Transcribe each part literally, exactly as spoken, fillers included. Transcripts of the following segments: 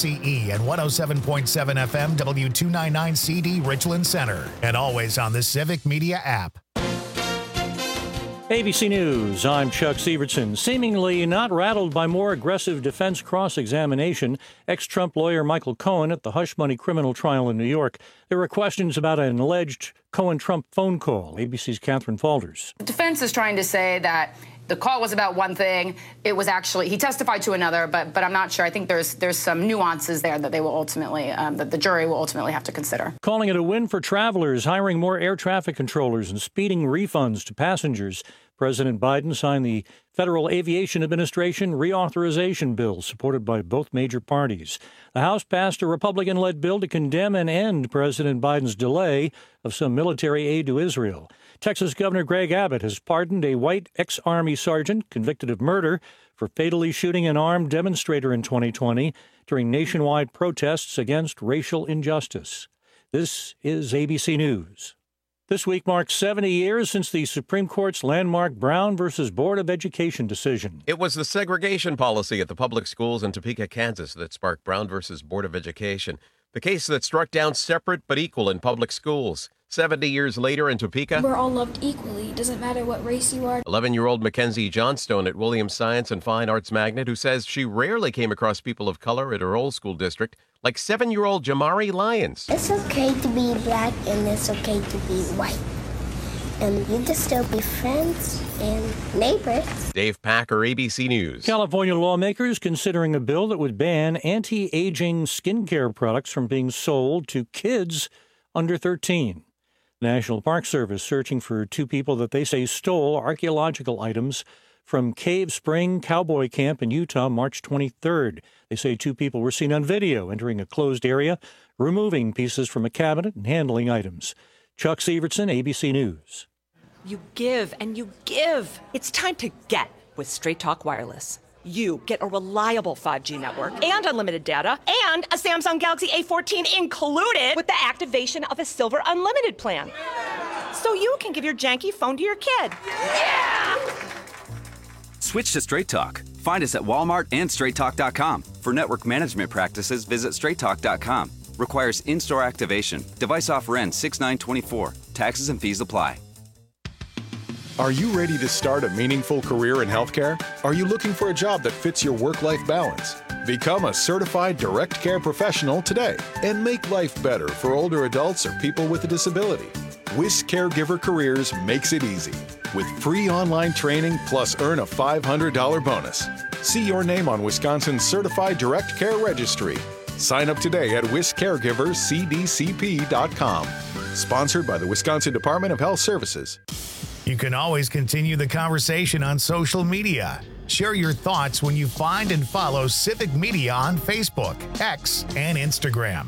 C E and one oh seven point seven F M W two ninety-nine C D Richland Center. And always on the Civic Media app. A B C News, I'm Chuck Sievertson. Seemingly not rattled by more aggressive defense cross-examination, ex-Trump lawyer Michael Cohen at the hush money criminal trial in New York. There were questions about an alleged Cohen-Trump phone call. A B C's Catherine Falders. The defense is trying to say that the call was about one thing. It was actually, he testified to another, but but I'm not sure. I think there's there's some nuances there that they will ultimately, um, that the jury will ultimately have to consider. Calling it a win for travelers, hiring more air traffic controllers and speeding refunds to passengers. President Biden signed the Federal Aviation Administration reauthorization bill supported by both major parties. The House passed a Republican-led bill to condemn and end President Biden's delay of some military aid to Israel. Texas Governor Greg Abbott has pardoned a white ex-Army sergeant convicted of murder for fatally shooting an armed demonstrator in twenty twenty during nationwide protests against racial injustice. This is A B C News. This week marks seventy years since the Supreme Court's landmark Brown versus Board of Education decision. It was the segregation policy at the public schools in Topeka, Kansas that sparked Brown versus Board of Education, the case that struck down separate but equal in public schools. seventy years later in Topeka, we're all loved equally. It doesn't matter what race you are. eleven-year-old Mackenzie Johnstone at Williams Science and Fine Arts Magnet, who says she rarely came across people of color at her old school district, like seven-year-old Jamari Lyons. It's okay to be black and it's okay to be white. And you can still be friends and neighbors. Dave Packer, A B C News. California lawmakers considering a bill that would ban anti-aging skincare products from being sold to kids under thirteen. National Park Service searching for two people that they say stole archaeological items from Cave Spring Cowboy Camp in Utah March twenty-third. They say two people were seen on video entering a closed area, removing pieces from a cabinet and handling items. Chuck Sievertson, A B C News. You give and you give. It's time to get with Straight Talk Wireless. You get a reliable five G network and unlimited data and a Samsung Galaxy A fourteen included with the activation of a Silver Unlimited plan. So you can give your janky phone to your kid. Yeah! Switch to Straight Talk. Find us at Walmart and straight talk dot com. For network management practices, visit straight talk dot com. Requires in-store activation. Device offer ends six nine twenty-four. Taxes and fees apply. Are you ready to start a meaningful career in healthcare? Are you looking for a job that fits your work-life balance? Become a certified direct care professional today and make life better for older adults or people with a disability. WIS Caregiver Careers makes it easy with free online training plus earn a five hundred dollars bonus. See your name on Wisconsin's Certified Direct Care Registry. Sign up today at wis caregivers c d c p dot com. Sponsored by the Wisconsin Department of Health Services. You can always continue the conversation on social media. Share your thoughts when you find and follow Civic Media on Facebook, X, and Instagram.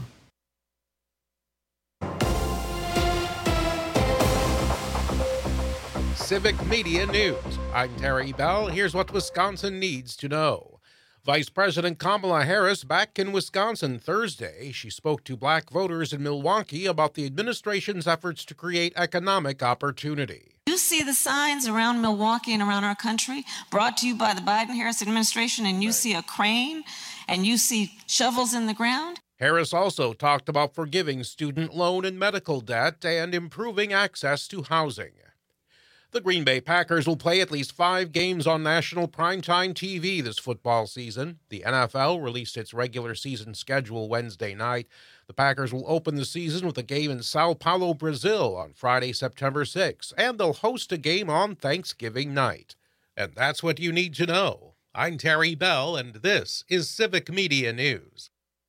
Civic Media News. I'm Terry Bell. Here's what Wisconsin needs to know. Vice President Kamala Harris back in Wisconsin Thursday. She spoke to black voters in Milwaukee about the administration's efforts to create economic opportunity. You see the signs around Milwaukee and around our country brought to you by the Biden-Harris administration, and you see a crane and you see shovels in the ground. Harris also talked about forgiving student loan and medical debt and improving access to housing. The Green Bay Packers will play at least five games on national primetime T V this football season. The N F L released its regular season schedule Wednesday night. The Packers will open the season with a game in Sao Paulo, Brazil on Friday, September sixth, and they'll host a game on Thanksgiving night. And that's what you need to know. I'm Terry Bell, and this is Civic Media News.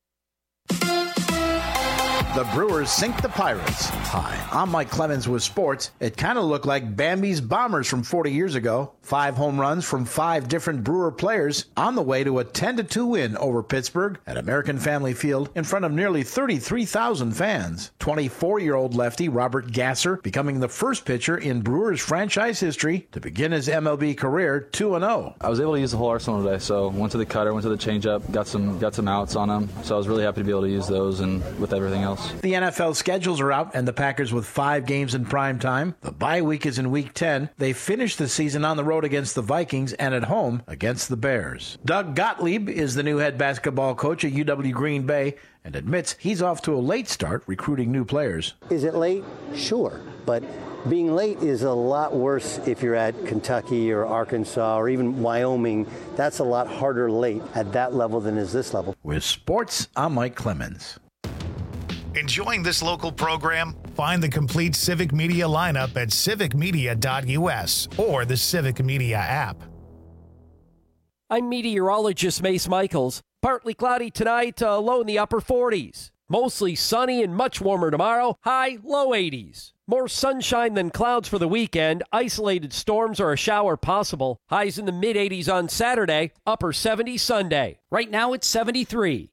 The Brewers sink the Pirates. Hi, I'm Mike Clemens with sports. It kind of looked like Bambi's Bombers from forty years ago. Five home runs from five different Brewer players on the way to a ten to two win over Pittsburgh at American Family Field in front of nearly thirty-three thousand fans. twenty-four-year-old lefty Robert Gasser becoming the first pitcher in Brewers franchise history to begin his M L B career two and oh. I was able to use the whole arsenal today, so went to the cutter, went to the changeup, got some got some outs on them. So I was really happy to be able to use those and with everything else. else. The N F L schedules are out, and the Packers with five games in prime time. The bye week is in week ten. They finish the season on the road against the Vikings and at home against the Bears. Doug Gottlieb is the new head basketball coach at U W Green Bay and admits he's off to a late start recruiting new players. Is it late? Sure, but being late is a lot worse if you're at Kentucky or Arkansas or even Wyoming. That's a lot harder late at that level than is this level. With sports, I'm Mike Clemens. Enjoying this local program? Find the complete Civic Media lineup at civic media dot u s or the Civic Media app. I'm meteorologist Mace Michaels. Partly cloudy tonight, uh, low in the upper forties. Mostly sunny and much warmer tomorrow, high low eighties. More sunshine than clouds for the weekend. Isolated storms or a shower possible. Highs in the mid eighties on Saturday, upper seventies Sunday. Right now it's seventy-three.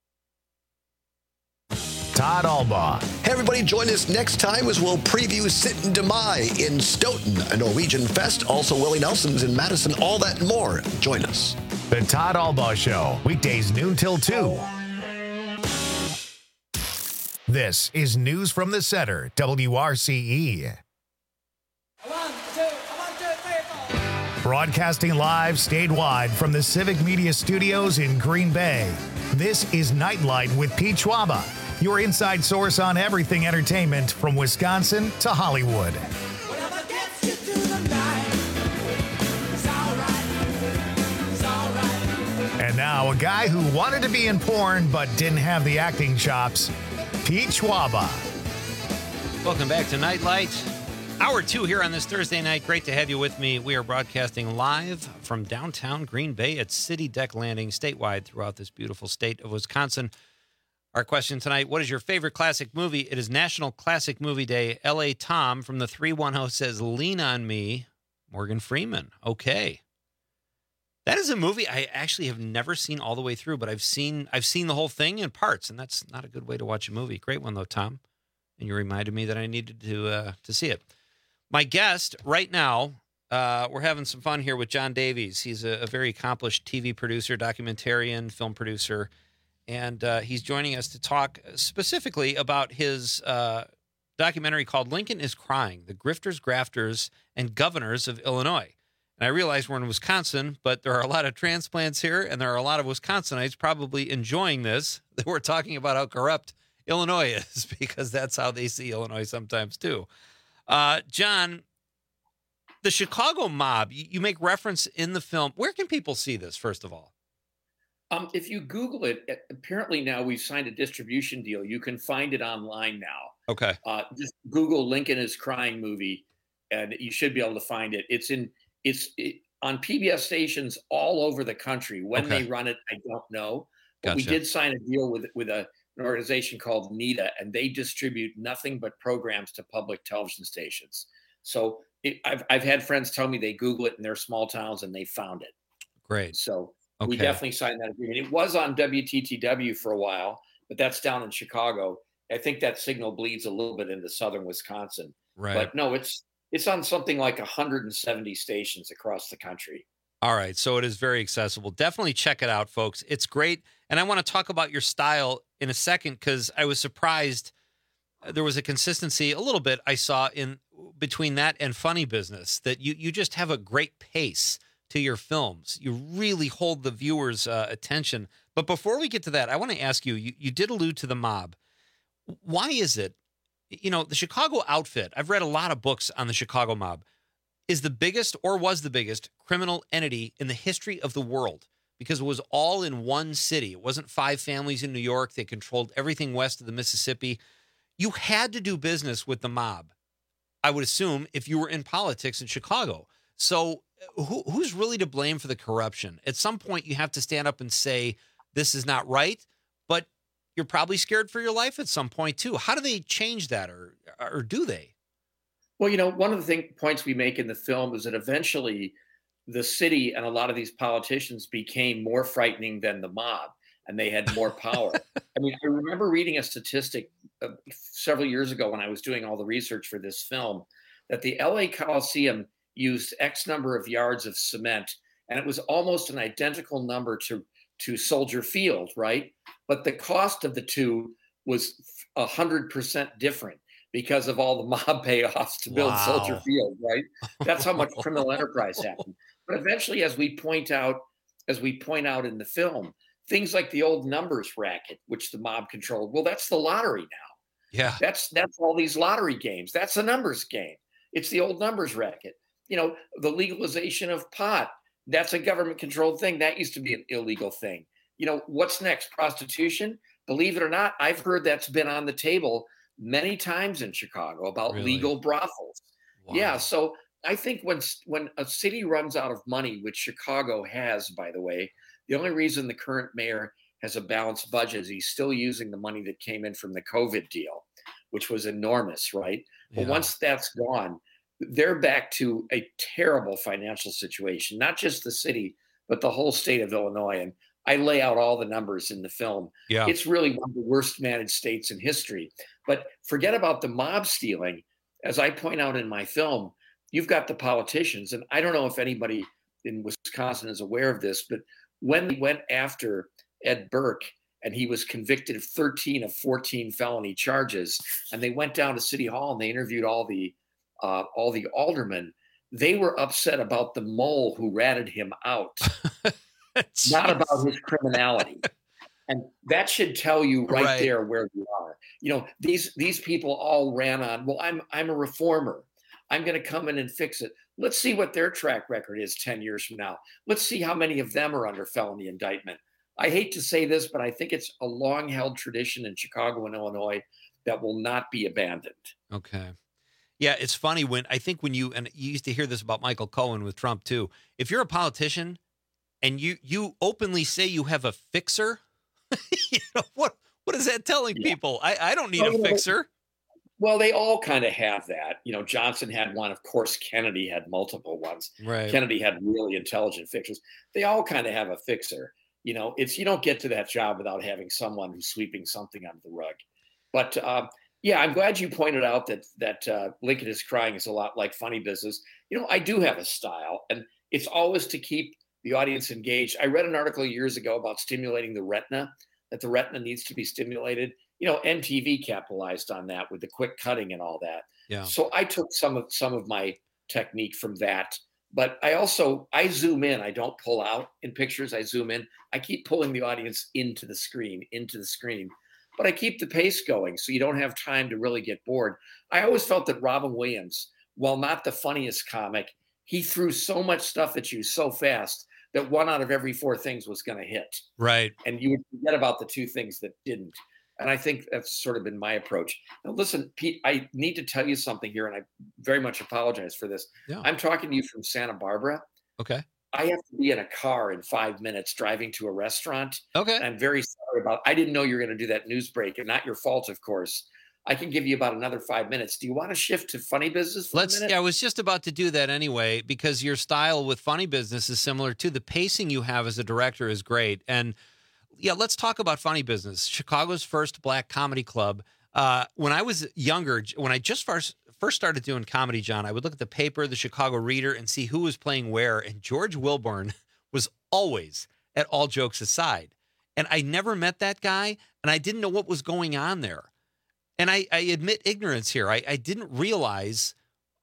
Todd Albaugh. Hey, everybody, join us next time as we'll preview Sitten de Mai in Stoughton, a Norwegian fest, also Willie Nelson's in Madison, all that and more. Join us. The Todd Albaugh Show, weekdays noon till two. This is News from the Center, W R C E. One, two, one, two, three, four. Broadcasting live statewide from the Civic Media Studios in Green Bay. This is Nightlight with Pete Schwaba, your inside source on everything entertainment from Wisconsin to Hollywood. Whatever gets you through the night, it's all right, it's all right. And now a guy who wanted to be in porn but didn't have the acting chops, Pete Schwaba. Welcome back to Nightlight. Hour two here on this Thursday night. Great to have you with me. We are broadcasting live from downtown Green Bay at City Deck Landing, statewide throughout this beautiful state of Wisconsin. Our question tonight, what is your favorite classic movie? It is National Classic Movie Day. L A Tom from the three one zero says, Lean on Me, Morgan Freeman. Okay. That is a movie I actually have never seen all the way through, but I've seen I've seen the whole thing in parts, and that's not a good way to watch a movie. Great one, though, Tom. And you reminded me that I needed to uh, to see it. My guest right now, uh, we're having some fun here with John Davies. He's a, a very accomplished T V producer, documentarian, film producer, and uh, he's joining us to talk specifically about his uh, documentary called Lincoln is Crying, The Grifters, Grafters, and Governors of Illinois. And I realize we're in Wisconsin, but there are a lot of transplants here, and there are a lot of Wisconsinites probably enjoying this, that we're talking about how corrupt Illinois is, because that's how they see Illinois sometimes, too. Uh, John, the Chicago mob, you, you make reference in the film. Where can people see this, first of all? Um, if you Google it, apparently now we've signed a distribution deal. You can find it online now. Okay. Uh, just Google Lincoln is Crying movie, and you should be able to find it. It's in it's it, on P B S stations all over the country. When Okay. they run it, I don't know. But we Gotcha. did sign a deal with with a, an organization called NETA, and they distribute nothing but programs to public television stations. So it, I've I've had friends tell me they Google it in their small towns and they found it. Great. So we Okay. definitely signed that agreement. It was on W T T W for a while, but that's down in Chicago. I think that signal bleeds a little bit into southern Wisconsin. Right. But no, it's it's on something like one hundred seventy stations across the country. All right, so it is very accessible. Definitely check it out, folks. It's great. And I want to talk about your style in a second, because I was surprised there was a consistency a little bit I saw in between that and Funny Business, that you, you just have a great pace to your films. You really hold the viewer's uh, attention. But before we get to that, I want to ask you, you, you did allude to the mob. Why is it, you know, the Chicago outfit, I've read a lot of books on the Chicago mob, is the biggest, or was the biggest, criminal entity in the history of the world, because it was all in one city. It wasn't five families in New York. They controlled everything west of the Mississippi. You had to do business with the mob, I would assume, if you were in politics in Chicago. So who, who's really to blame for the corruption? At some point, you have to stand up and say, this is not right, but you're probably scared for your life at some point, too. How do they change that, or or do they? Well, you know, one of the thing, points we make in the film is that eventually the city and a lot of these politicians became more frightening than the mob, and they had more power. I mean, I remember reading a statistic uh, several years ago when I was doing all the research for this film, that the L A Coliseum used X number of yards of cement, and it was almost an identical number to, to Soldier Field, right? But the cost of the two was a hundred percent different because of all the mob payoffs to build Wow. Soldier Field, right? That's how much criminal enterprise happened. But eventually, as we point out, as we point out in the film, things like the old numbers racket, which the mob controlled, well, that's the lottery now. Yeah. That's that's all these lottery games. That's a numbers game. It's the old numbers racket. You know, the legalization of pot, that's a government controlled thing. That used to be an illegal thing. You know, what's next? Prostitution? Believe it or not, I've heard that's been on the table many times in Chicago about Really? legal brothels. Wow. Yeah. So I think when when a city runs out of money, which Chicago has, by the way, the only reason the current mayor has a balanced budget is he's still using the money that came in from the COVID deal, which was enormous, right? But Yeah. once that's gone, they're back to a terrible financial situation, not just the city, but the whole state of Illinois. And I lay out all the numbers in the film. Yeah. It's really one of the worst managed states in history. But forget about the mob stealing. As I point out in my film, you've got the politicians. And I don't know if anybody in Wisconsin is aware of this, but when they went after Ed Burke and he was convicted of thirteen of fourteen felony charges, and they went down to City Hall and they interviewed all the uh, all the aldermen, they were upset about the mole who ratted him out, not about his criminality. And that should tell you right, Right. there where we are. You know, these these people all ran on, well, I'm I'm a reformer. I'm going to come in and fix it. Let's see what their track record is ten years from now. Let's see how many of them are under felony indictment. I hate to say this, but I think it's a long held tradition in Chicago and Illinois that will not be abandoned. Okay. Yeah, it's funny when I think when you and you used to hear this about Michael Cohen with Trump too. If you're a politician and you you openly say you have a fixer, you know, what what is that telling people? I, I don't need Oh, a you know, fixer. Well, they all kind of have that. You know, Johnson had one. Of course, Kennedy had multiple ones. Right. Kennedy had really intelligent fixers. They all kind of have a fixer. You know, it's you don't get to that job without having someone who's sweeping something under the rug. But uh, yeah, I'm glad you pointed out that that uh, Lincoln is Crying is a lot like Funny Business. You know, I do have a style, and it's always to keep the audience engaged. I read an article years ago about stimulating the retina, that the retina needs to be stimulated. You know, M T V capitalized on that with the quick cutting and all that. Yeah. So I took some of some of my technique from that. But I also I zoom in. I don't pull out in pictures. I zoom in. I keep pulling the audience into the screen, into the screen. But I keep the pace going so you don't have time to really get bored. I always felt that Robin Williams, while not the funniest comic, he threw so much stuff at you so fast that one out of every four things was going to hit. Right. And you would forget about the two things that didn't. And I think that's sort of been my approach. Now, listen, Pete, I need to tell you something here, and I very much apologize for this. Yeah. I'm talking to you from Santa Barbara. Okay. I have to be in a car in five minutes driving to a restaurant. Okay. And I'm very sorry about I didn't know you were going to do that news break, and not your fault, of course. I can give you about another five minutes. Do you want to shift to Funny Business for Let's. a minute? Yeah, I was just about to do that anyway because your style with Funny Business is similar too. The pacing you have as a director is great, and yeah, let's talk about Funny Business, Chicago's first black comedy club. Uh, when I was younger, when I just first first started doing comedy, John, I would look at the paper, the Chicago Reader, and see who was playing where. And George Wilburn was always at All Jokes Aside, and I never met that guy, and I didn't know what was going on there. And I, I admit ignorance here. I, I didn't realize,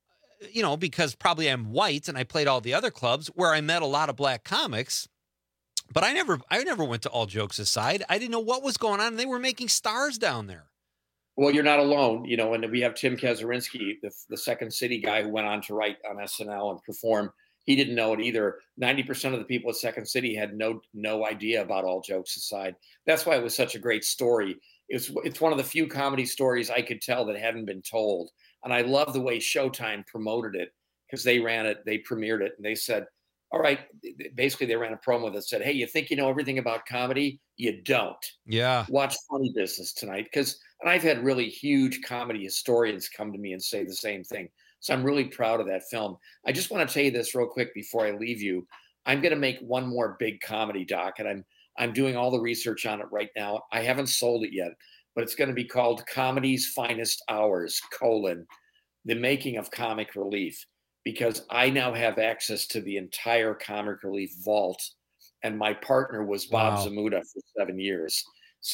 you know, because probably I'm white and I played all the other clubs where I met a lot of black comics, but I never I never went to All Jokes Aside. I didn't know what was going on. They were making stars down there. Well, you're not alone, you know, and we have Tim Kazurinsky, the, the Second City guy who went on to write on S N L and perform. He didn't know it either. ninety percent of the people at Second City had no no idea about All Jokes Aside. That's why it was such a great story. It's it's one of the few comedy stories I could tell that hadn't been told. And I love the way Showtime promoted it because they ran it, they premiered it, and they said, all right, basically they ran a promo that said, hey, you think you know everything about comedy? You don't. Yeah. Watch Funny Business tonight. Because, and I've had really huge comedy historians come to me and say the same thing. So I'm really proud of that film. I just want to tell you this real quick before I leave you. I'm going to make one more big comedy doc, and I'm I'm doing all the research on it right now. I haven't sold it yet, but it's going to be called Comedy's Finest Hours, colon, the making of comic relief, because I now have access to the entire comic relief vault, and my partner was Bob Wow. Zamuda for seven years. So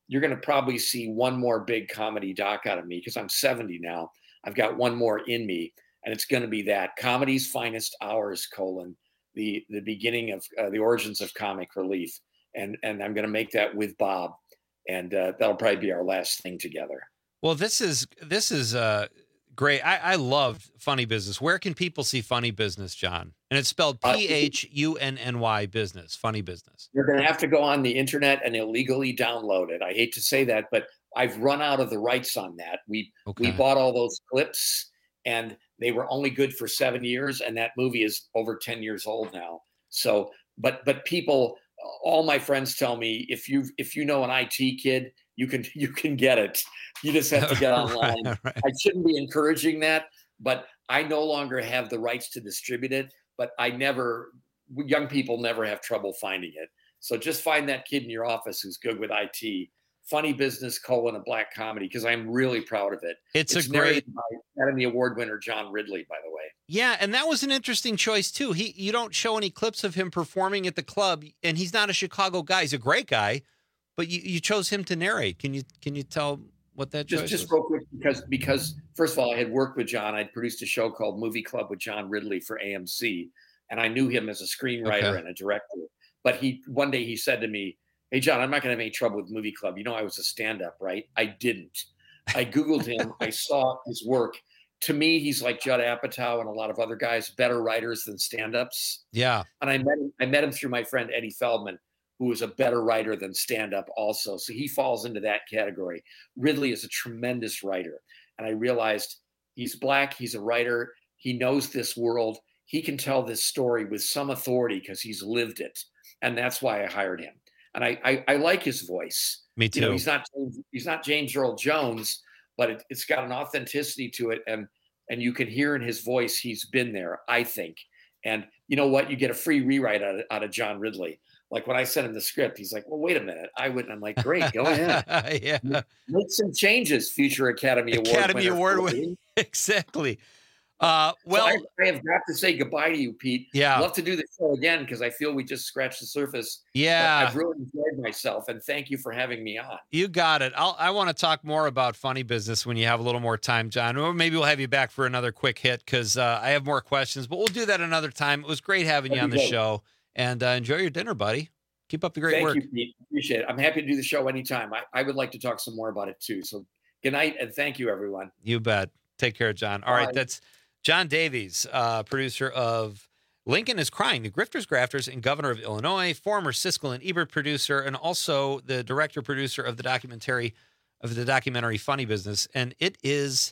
you're going to probably see one more big comedy doc out of me because I'm seventy now. I've got one more in me, and it's going to be that Comedy's Finest Hours, colon, the, the beginning of uh, the origins of comic relief. And, and I'm going to make that with Bob, and uh, that'll probably be our last thing together. Well, this is, this is uh, great. I, I love Funny Business. Where can people see Funny Business, John? And it's spelled P H U N N Y business, Funny Business. You're going to have to go on the internet and illegally download it. I hate to say that, but I've run out of the rights on that. We okay. we bought all those clips, and they were only good for seven years, and that movie is over ten years old now. So, but but people, all my friends tell me, if you if you know an I T kid, you can you can get it. You just have to get online. right, right. I shouldn't be encouraging that, but I no longer have the rights to distribute it. But I never, young people never have trouble finding it. So just find that kid in your office who's good with I T. Funny Business, colon, a black comedy, because I'm really proud of it. It's, it's a narrated great by Academy Award winner John Ridley, by the way. Yeah, and that was an interesting choice too. He, you don't show any clips of him performing at the club, and he's not a Chicago guy. He's a great guy, but you, you chose him to narrate. Can you can you tell what that just choice just was? real quick, because because first of all, I had worked with John. I'd produced a show called Movie Club with John Ridley for A M C, and I knew him as a screenwriter Okay. and a director. But he one day he said to me, "Hey John, I'm not going to have any trouble with Movie Club. You know I was a stand-up, right?" I didn't. I Googled him. I saw his work. To me, he's like Judd Apatow and a lot of other guys, better writers than stand-ups. Yeah. And I met him, I met him through my friend Eddie Feldman, who is a better writer than stand-up also. So he falls into that category. Ridley is a tremendous writer. And I realized he's black, he's a writer, he knows this world. He can tell this story with some authority because he's lived it. And that's why I hired him. And I I, I like his voice. Me too. You know, he's not he's not James Earl Jones, but it, it's got an authenticity to it. And and you can hear in his voice he's been there, I think. And you know what? You get a free rewrite out of, out of John Ridley. Like when I sent him the script, he's like, well, wait a minute. I wouldn't. I'm like, great, go ahead. yeah. Make some changes, future Academy Award Academy winner. Award winner. Exactly. Uh, well, so I, I have got to say goodbye to you, Pete. Yeah. I'd love to do the show again because I feel we just scratched the surface. Yeah. But I've really enjoyed myself, and thank you for having me on. You got it. I'll, I want to talk more about Funny Business when you have a little more time, John. Or maybe we'll have you back for another quick hit because uh, I have more questions, but we'll do that another time. It was great having That'd you on the great. show, and uh, enjoy your dinner, buddy. Keep up the great Thank work. you, Pete. Appreciate it. I'm happy to do the show anytime. I, I would like to talk some more about it too. So good night, and thank you, everyone. You bet. Take care, John. All Bye. right, that's John Davies, uh, producer of Lincoln is Crying, The Grifters, Grafters, and Governor of Illinois, former Siskel and Ebert producer, and also the director producer of the documentary of the documentary Funny Business. And it is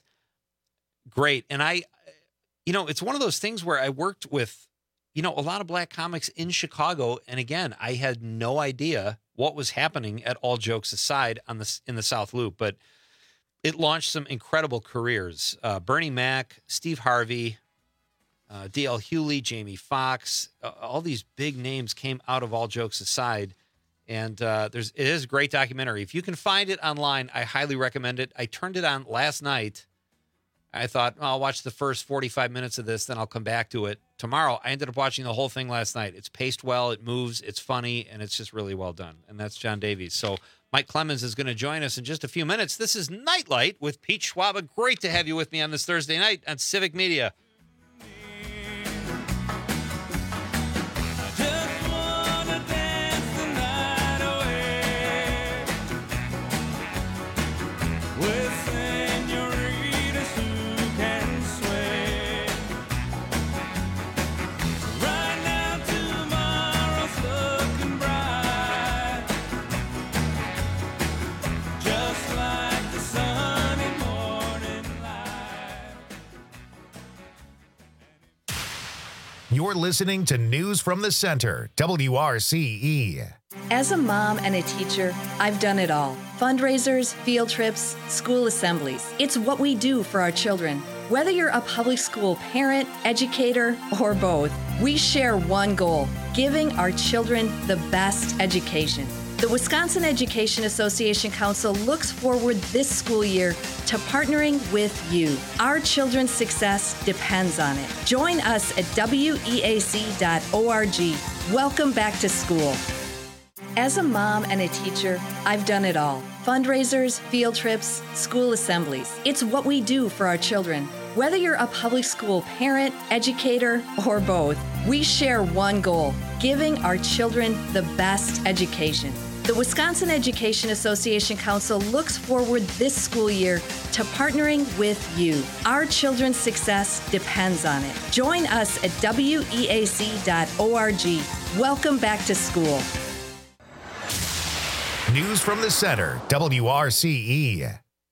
great. And I, you know, it's one of those things where I worked with, you know, a lot of black comics in Chicago. And again, I had no idea what was happening at All Jokes Aside on the, in the South Loop, but it launched some incredible careers. Uh, Bernie Mac, Steve Harvey, uh, D L Hewley, Jamie Foxx, uh, all these big names came out of All Jokes Aside. And uh, there's it is a great documentary. If you can find it online, I highly recommend it. I turned it on last night. I thought, oh, I'll watch the first forty-five minutes of this, then I'll come back to it tomorrow. I ended up watching the whole thing last night. It's paced well, it moves, it's funny, and it's just really well done. And that's John Davies. So Mike Clemens is going to join us in just a few minutes. This is Nightlight with Pete Schwaba. Great to have you with me on this Thursday night on Civic Media. You're listening to News from the Center, W R C E. As a mom and a teacher, I've done it all. Fundraisers, field trips, school assemblies. It's what we do for our children. Whether you're a public school parent, educator, or both, we share one goal: giving our children the best education. The Wisconsin Education Association Council looks forward this school year to partnering with you. Our children's success depends on it. Join us at W E A C dot org. Welcome back to school. As a mom and a teacher, I've done it all. Fundraisers, field trips, school assemblies. It's what we do for our children. Whether you're a public school parent, educator, or both, we share one goal: giving our children the best education. The Wisconsin Education Association Council looks forward this school year to partnering with you. Our children's success depends on it. Join us at W E A C dot org. Welcome back to school. News from the center, W R C E.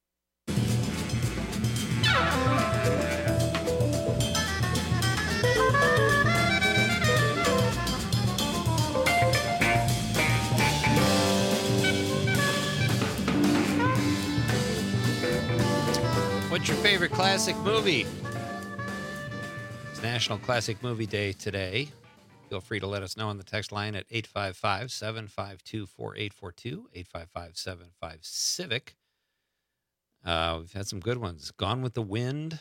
What's your favorite classic movie? It's National Classic Movie Day today. Feel free to let us know on the text line at eight five five, seven five two, four eight four two, eight five five, seven five, CIVIC. Uh, we've had some good ones. Gone with the Wind,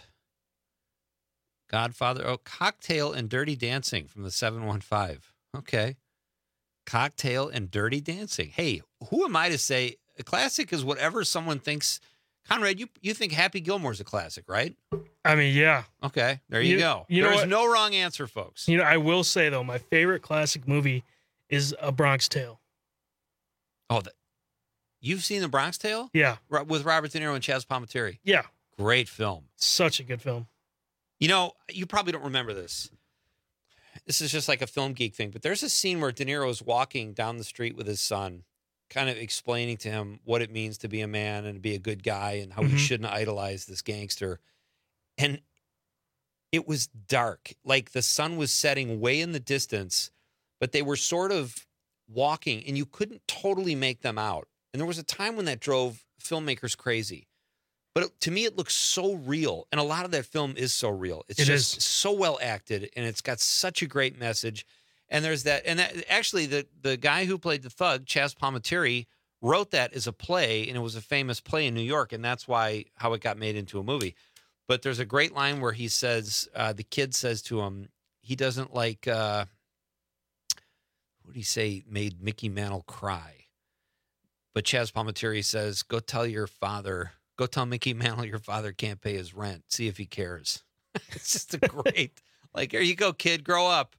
Godfather, oh, Cocktail and Dirty Dancing from the seven one five. Okay. Cocktail and Dirty Dancing. Hey, who am I to say a classic is whatever someone thinks? Conrad, you you think Happy Gilmore's a classic, right? I mean, yeah. Okay, there you, you go. You There's know what? no wrong answer, folks. You know, I will say, though, my favorite classic movie is A Bronx Tale. Oh, the, you've seen The Bronx Tale? Yeah. Ro- With Robert De Niro and Chaz Palminteri? Yeah. Great film. Such a good film. You know, you probably don't remember this. This is just like a film geek thing, but there's a scene where De Niro is walking down the street with his son, kind of explaining to him what it means to be a man and to be a good guy and how Mhm. he shouldn't idolize this gangster. And it was dark. Like the sun was setting way in the distance, but they were sort of walking and you couldn't totally make them out. And there was a time when that drove filmmakers crazy. But it, to me, it looks so real. And a lot of that film is so real. It's It just is. so well acted and it's got such a great message. And there's that, and that, actually, the the guy who played the thug, Chaz Palminteri, wrote that as a play, and it was a famous play in New York, and that's why how it got made into a movie. But there's a great line where he says, uh, the kid says to him, he doesn't like, uh, what did he say, made Mickey Mantle cry. But Chaz Palminteri says, go tell your father, go tell Mickey Mantle your father can't pay his rent. See if he cares. It's just a great, like, here you go, kid, grow up.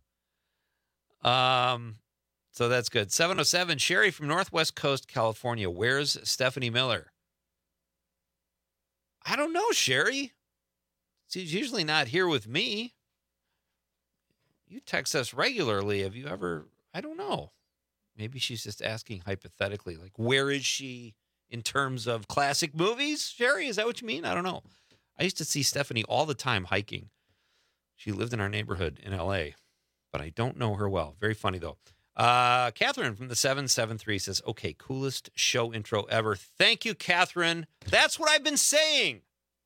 Um, so that's good. seven oh seven, Sherry from Northwest Coast, California. Where's Stephanie Miller? I don't know, Sherry. She's usually not here with me. You text us regularly. Have you ever, I don't know. Maybe she's just asking hypothetically, like, where is she in terms of classic movies? Sherry, is that what you mean? I don't know. I used to see Stephanie all the time hiking. She lived in our neighborhood in L A, but I don't know her well. Very funny, though. Uh, Catherine from the seven seven three says, okay, coolest show intro ever. Thank you, Catherine. That's what I've been saying.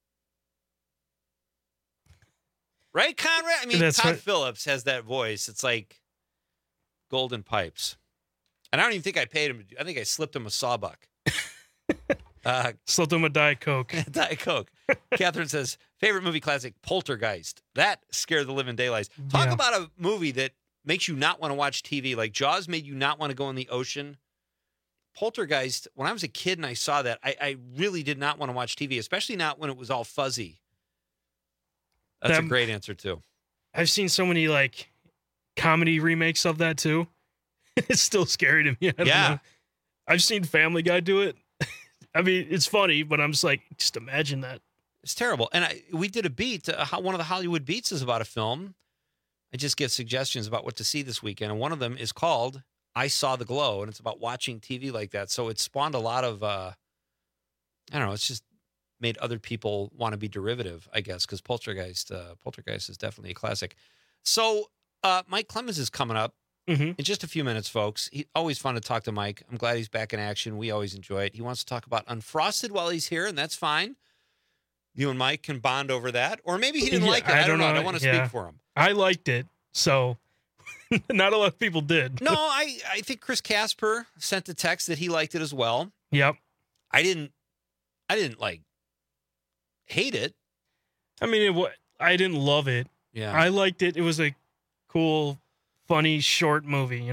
Right, Conrad? I mean, That's Todd right. Phillips has that voice. It's like golden pipes. And I don't even think I paid him. I think I slipped him a sawbuck. Uh, Slipped him a Diet Coke. Diet Coke. Catherine says, favorite movie classic, Poltergeist. That scared the living daylights. Talk Yeah. about a movie that makes you not want to watch T V. Like Jaws made you not want to go in the ocean. Poltergeist, when I was a kid and I saw that, I, I really did not want to watch T V, especially not when it was all fuzzy. That's That- a great answer, too. I've seen so many like comedy remakes of that too. It's still scary to me. I don't Yeah. know. I've seen Family Guy do it. I mean, it's funny, but I'm just like, just imagine that. It's terrible. And I, we did a beat. Uh, how- one of the Hollywood beats is about a film. I just give suggestions about what to see this weekend. And one of them is called I Saw the Glow. And it's about watching T V like that. So it spawned a lot of, uh, I don't know, it's just made other people want to be derivative, I guess, because Poltergeist, uh, Poltergeist is definitely a classic. So uh, Mike Clemens is coming up Mhm. in just a few minutes, folks. He, always fun to talk to Mike. I'm glad he's back in action. We always enjoy it. He wants to talk about Unfrosted while he's here, and that's fine. You and Mike can bond over that. Or maybe he didn't Yeah, like it. I, don't know. I don't want to Yeah. speak for him. I liked it, so not a lot of people did. No, I, I think Chris Casper sent a text that he liked it as well. Yep. I didn't, I didn't like hate it. I mean, it, wa- I didn't love it. Yeah. I liked it. It was a cool, funny, short movie, you know?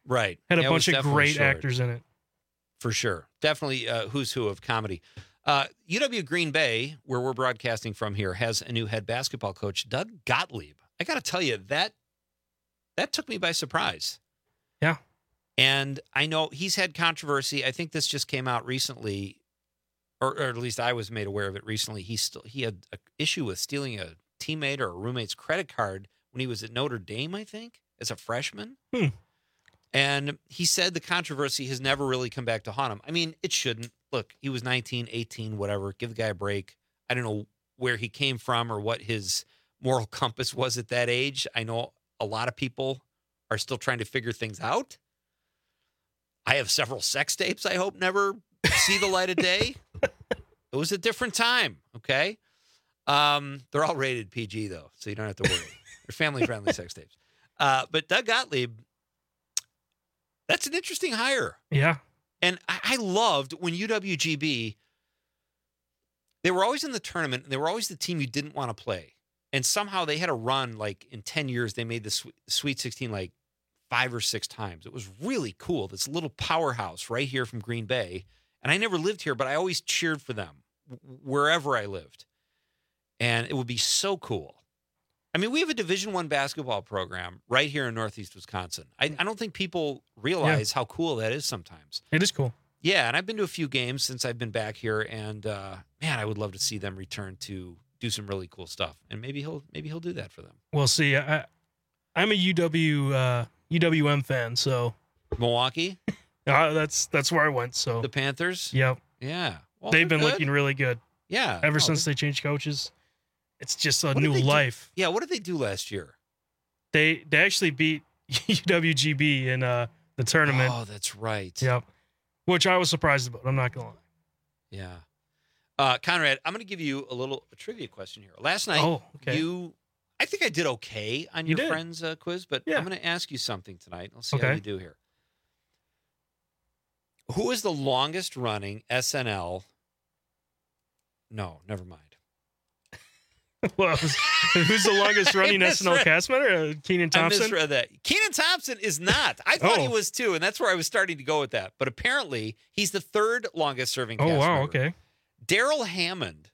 Right. Had a Yeah, it bunch was of definitely great short. actors in it. For sure. Definitely uh, who's who of comedy. Uh, U W Green Bay, where we're broadcasting from here, has a new head basketball coach, Doug Gottlieb. I got to tell you, that that took me by surprise. Yeah. And I know he's had controversy. I think this just came out recently, or, or at least I was made aware of it recently. He still he had an issue with stealing a teammate or a roommate's credit card when he was at Notre Dame, I think, as a freshman. Hmm. And he said the controversy has never really come back to haunt him. I mean, it shouldn't. Look, he was nineteen, eighteen, whatever. Give the guy a break. I don't know where he came from or what his moral compass was at that age. I know a lot of people are still trying to figure things out. I have several sex tapes I hope never see the light of day. It was a different time, okay? Um, they're all rated P G, though, so you don't have to worry. They're family-friendly sex tapes. Uh, but Doug Gottlieb, that's an interesting hire. Yeah. And I, I loved when U W G B, they were always in the tournament, and they were always the team you didn't want to play. And somehow they had a run, like in ten years, they made the Sweet, Sweet sixteen like five or six times. It was really cool. This little powerhouse right here from Green Bay. And I never lived here, but I always cheered for them wherever I lived. And it would be so cool. I mean, we have a Division One basketball program right here in Northeast Wisconsin. I, I don't think people realize yeah. how cool that is sometimes. It is cool. Yeah, and I've been to a few games since I've been back here, and uh, man, I would love to see them return to do some really cool stuff. And maybe he'll maybe he'll do that for them. Well, see, I, I'm a U W uh, U W M fan, so Milwaukee. uh, that's that's where I went. So the Panthers. Yep. Yeah, well, they've been good. looking really good. Yeah, ever no, since they... they changed coaches. It's just a what new life. Do? Yeah, what did they do last year? They they actually beat U W G B in uh, the tournament. Oh, that's right. Yep. Which I was surprised about. I'm not gonna lie. Yeah. Uh, Conrad, I'm going to give you a little a trivia question here. Last night, oh, okay. you, I think I did okay on you your did. friend's uh, quiz, but yeah. I'm going to ask you something tonight. I'll see okay. how you do here. Who is the longest running S N L? No, never mind. Well, who's the longest running S N L cast member? Uh, Kenan Thompson? I misread that. Kenan Thompson is not. I thought oh. he was too, and that's where I was starting to go with that. But apparently, he's the third longest serving oh, cast wow, member. Okay. Darrell Hammond,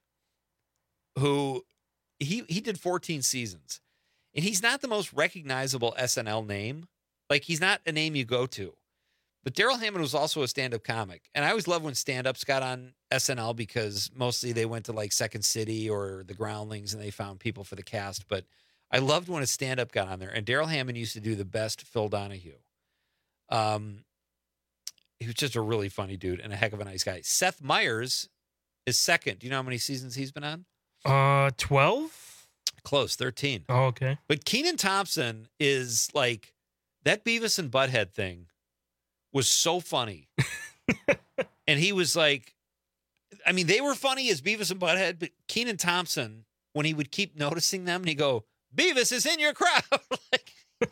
who he he did fourteen seasons, and he's not the most recognizable S N L name. Like, he's not a name you go to. But Darrell Hammond was also a stand-up comic. And I always love when stand-ups got on S N L because mostly they went to like Second City or the Groundlings and they found people for the cast. But I loved when a stand-up got on there. And Darrell Hammond used to do the best Phil Donahue. Um, he was just a really funny dude and a heck of a nice guy. Seth Meyers is second. Do you know how many seasons he's been on? Uh, twelve? Close, thirteen. Oh, okay. But Kenan Thompson is like, that Beavis and Butthead thing was so funny. And he was like, I mean, they were funny as Beavis and Butthead, but Kenan Thompson, when he would keep noticing them and he'd go, Beavis is in your crowd. Like,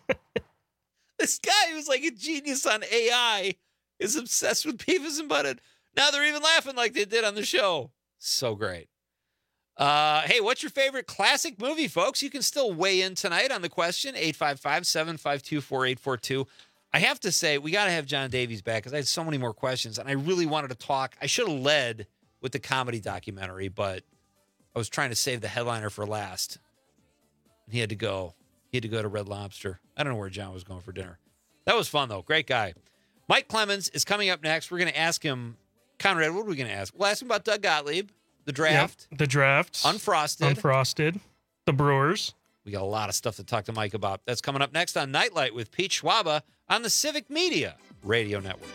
this guy who's like a genius on A I is obsessed with Beavis and Butthead. Now they're even laughing like they did on the show. So great. Uh, hey, what's your favorite classic movie, folks? You can still weigh in tonight on the question, eight five five, seven five two, four eight four two. I have to say, we got to have John Davies back because I had so many more questions, and I really wanted to talk. I should have led with the comedy documentary, but I was trying to save the headliner for last. And he had to go. He had to go to Red Lobster. I don't know where John was going for dinner. That was fun, though. Great guy. Mike Clemens is coming up next. We're going to ask him, Conrad, what are we going to ask? We'll ask him about Doug Gottlieb, the draft. Yep, the draft. Unfrosted. Unfrosted. The Brewers. We got a lot of stuff to talk to Mike about. That's coming up next on Nightlight with Pete Schwaba on the Civic Media Radio Network.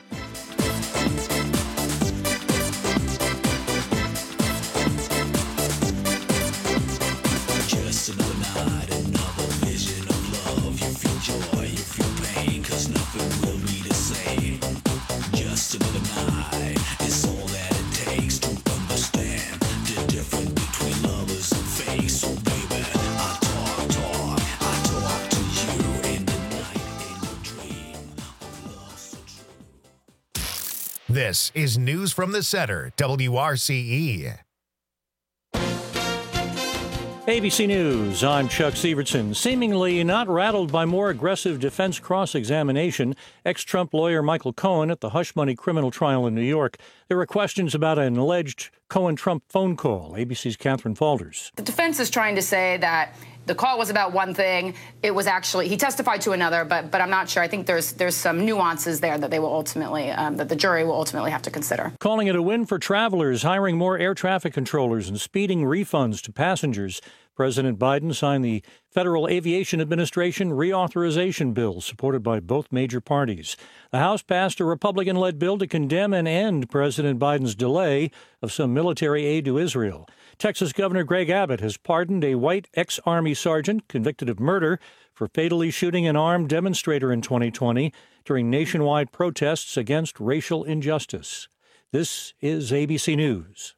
Just another night, another vision of love. You feel joy, you feel pain, cause nothing will be the same. Just another night is all that it takes to understand the difference between lovers and fake. So baby, I talk, talk, I talk to you in the night, in your dream of love so true. This is News from the Center, W R C E. A B C News, I'm Chuck Sievertson. Seemingly not rattled by more aggressive defense cross-examination, ex-Trump lawyer Michael Cohen at the hush money criminal trial in New York. There were questions about an alleged Cohen-Trump phone call. A B C's Catherine Falders. The defense is trying to say that the call was about one thing. It was actually, he testified to another, but but I'm not sure. I think there's there's some nuances there that they will ultimately, um, that the jury will ultimately have to consider. Calling it a win for travelers, hiring more air traffic controllers and speeding refunds to passengers. President Biden signed the Federal Aviation Administration reauthorization bill, supported by both major parties. The House passed a Republican-led bill to condemn and end President Biden's delay of some military aid to Israel. Texas Governor Greg Abbott has pardoned a white ex-Army sergeant convicted of murder for fatally shooting an armed demonstrator in twenty twenty during nationwide protests against racial injustice. This is A B C News.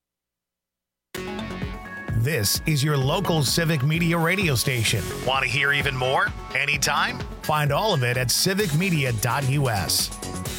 This is your local Civic Media radio station. Want to hear even more? Anytime? Find all of it at civic media dot u s.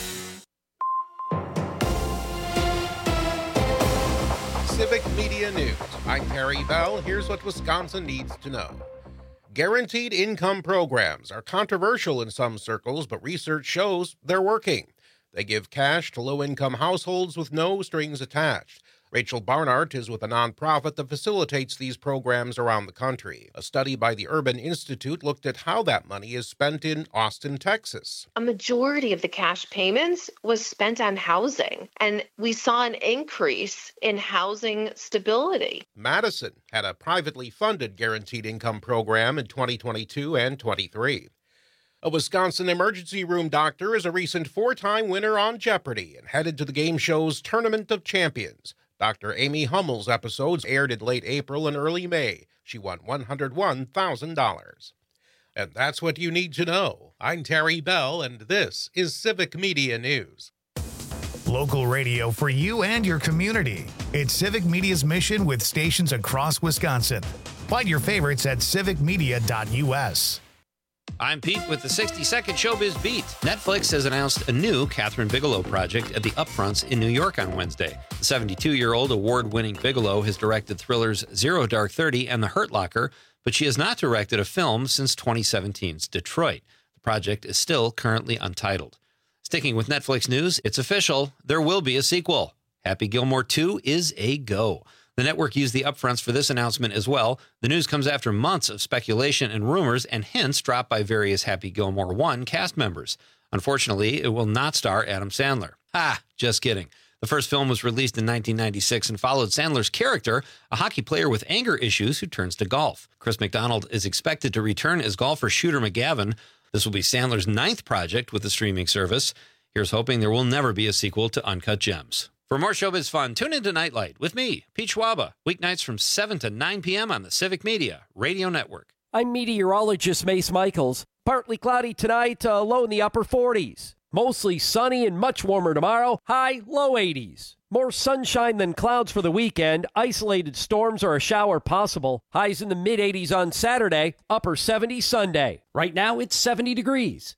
Civic Media News. I'm Terry Bell. Here's what Wisconsin needs to know. Guaranteed income programs are controversial in some circles, but research shows they're working. They give cash to low-income households with no strings attached. Rachel Barnard is with a nonprofit that facilitates these programs around the country. A study by the Urban Institute looked at how that money is spent in Austin, Texas. A majority of the cash payments was spent on housing, and we saw an increase in housing stability. Madison had a privately funded guaranteed income program in twenty twenty-two and twenty-three. A Wisconsin emergency room doctor is a recent four-time winner on Jeopardy and headed to the game show's Tournament of Champions. Doctor Amy Hummel's episodes aired in late April and early May. She won one hundred one thousand dollars. And that's what you need to know. I'm Terry Bell, and this is Civic Media News. Local radio for you and your community. It's Civic Media's mission with stations across Wisconsin. Find your favorites at civic media dot u s. I'm Pete with the sixty-second Showbiz Beat. Netflix has announced a new Catherine Bigelow project at the Upfronts in New York on Wednesday. The seventy-two-year-old award-winning Bigelow has directed thrillers Zero Dark Thirty and The Hurt Locker, but she has not directed a film since twenty seventeen's Detroit. The project is still currently untitled. Sticking with Netflix news, it's official. There will be a sequel. Happy Gilmore two is a go. The network used the upfronts for this announcement as well. The news comes after months of speculation and rumors and hints dropped by various Happy Gilmore one cast members. Unfortunately, it will not star Adam Sandler. Ah, just kidding. The first film was released in nineteen ninety-six and followed Sandler's character, a hockey player with anger issues who turns to golf. Chris McDonald is expected to return as golfer Shooter McGavin. This will be Sandler's ninth project with the streaming service. Here's hoping there will never be a sequel to Uncut Gems. For more showbiz fun, tune into Nightlight with me, Pete Schwaba, weeknights from seven to nine p.m. on the Civic Media Radio Network. I'm meteorologist Mace Michaels. Partly cloudy tonight, uh, low in the upper forties. Mostly sunny and much warmer tomorrow, high low eighties. More sunshine than clouds for the weekend. Isolated storms or a shower possible. Highs in the mid eighties on Saturday, upper seventies Sunday. Right now, it's seventy degrees.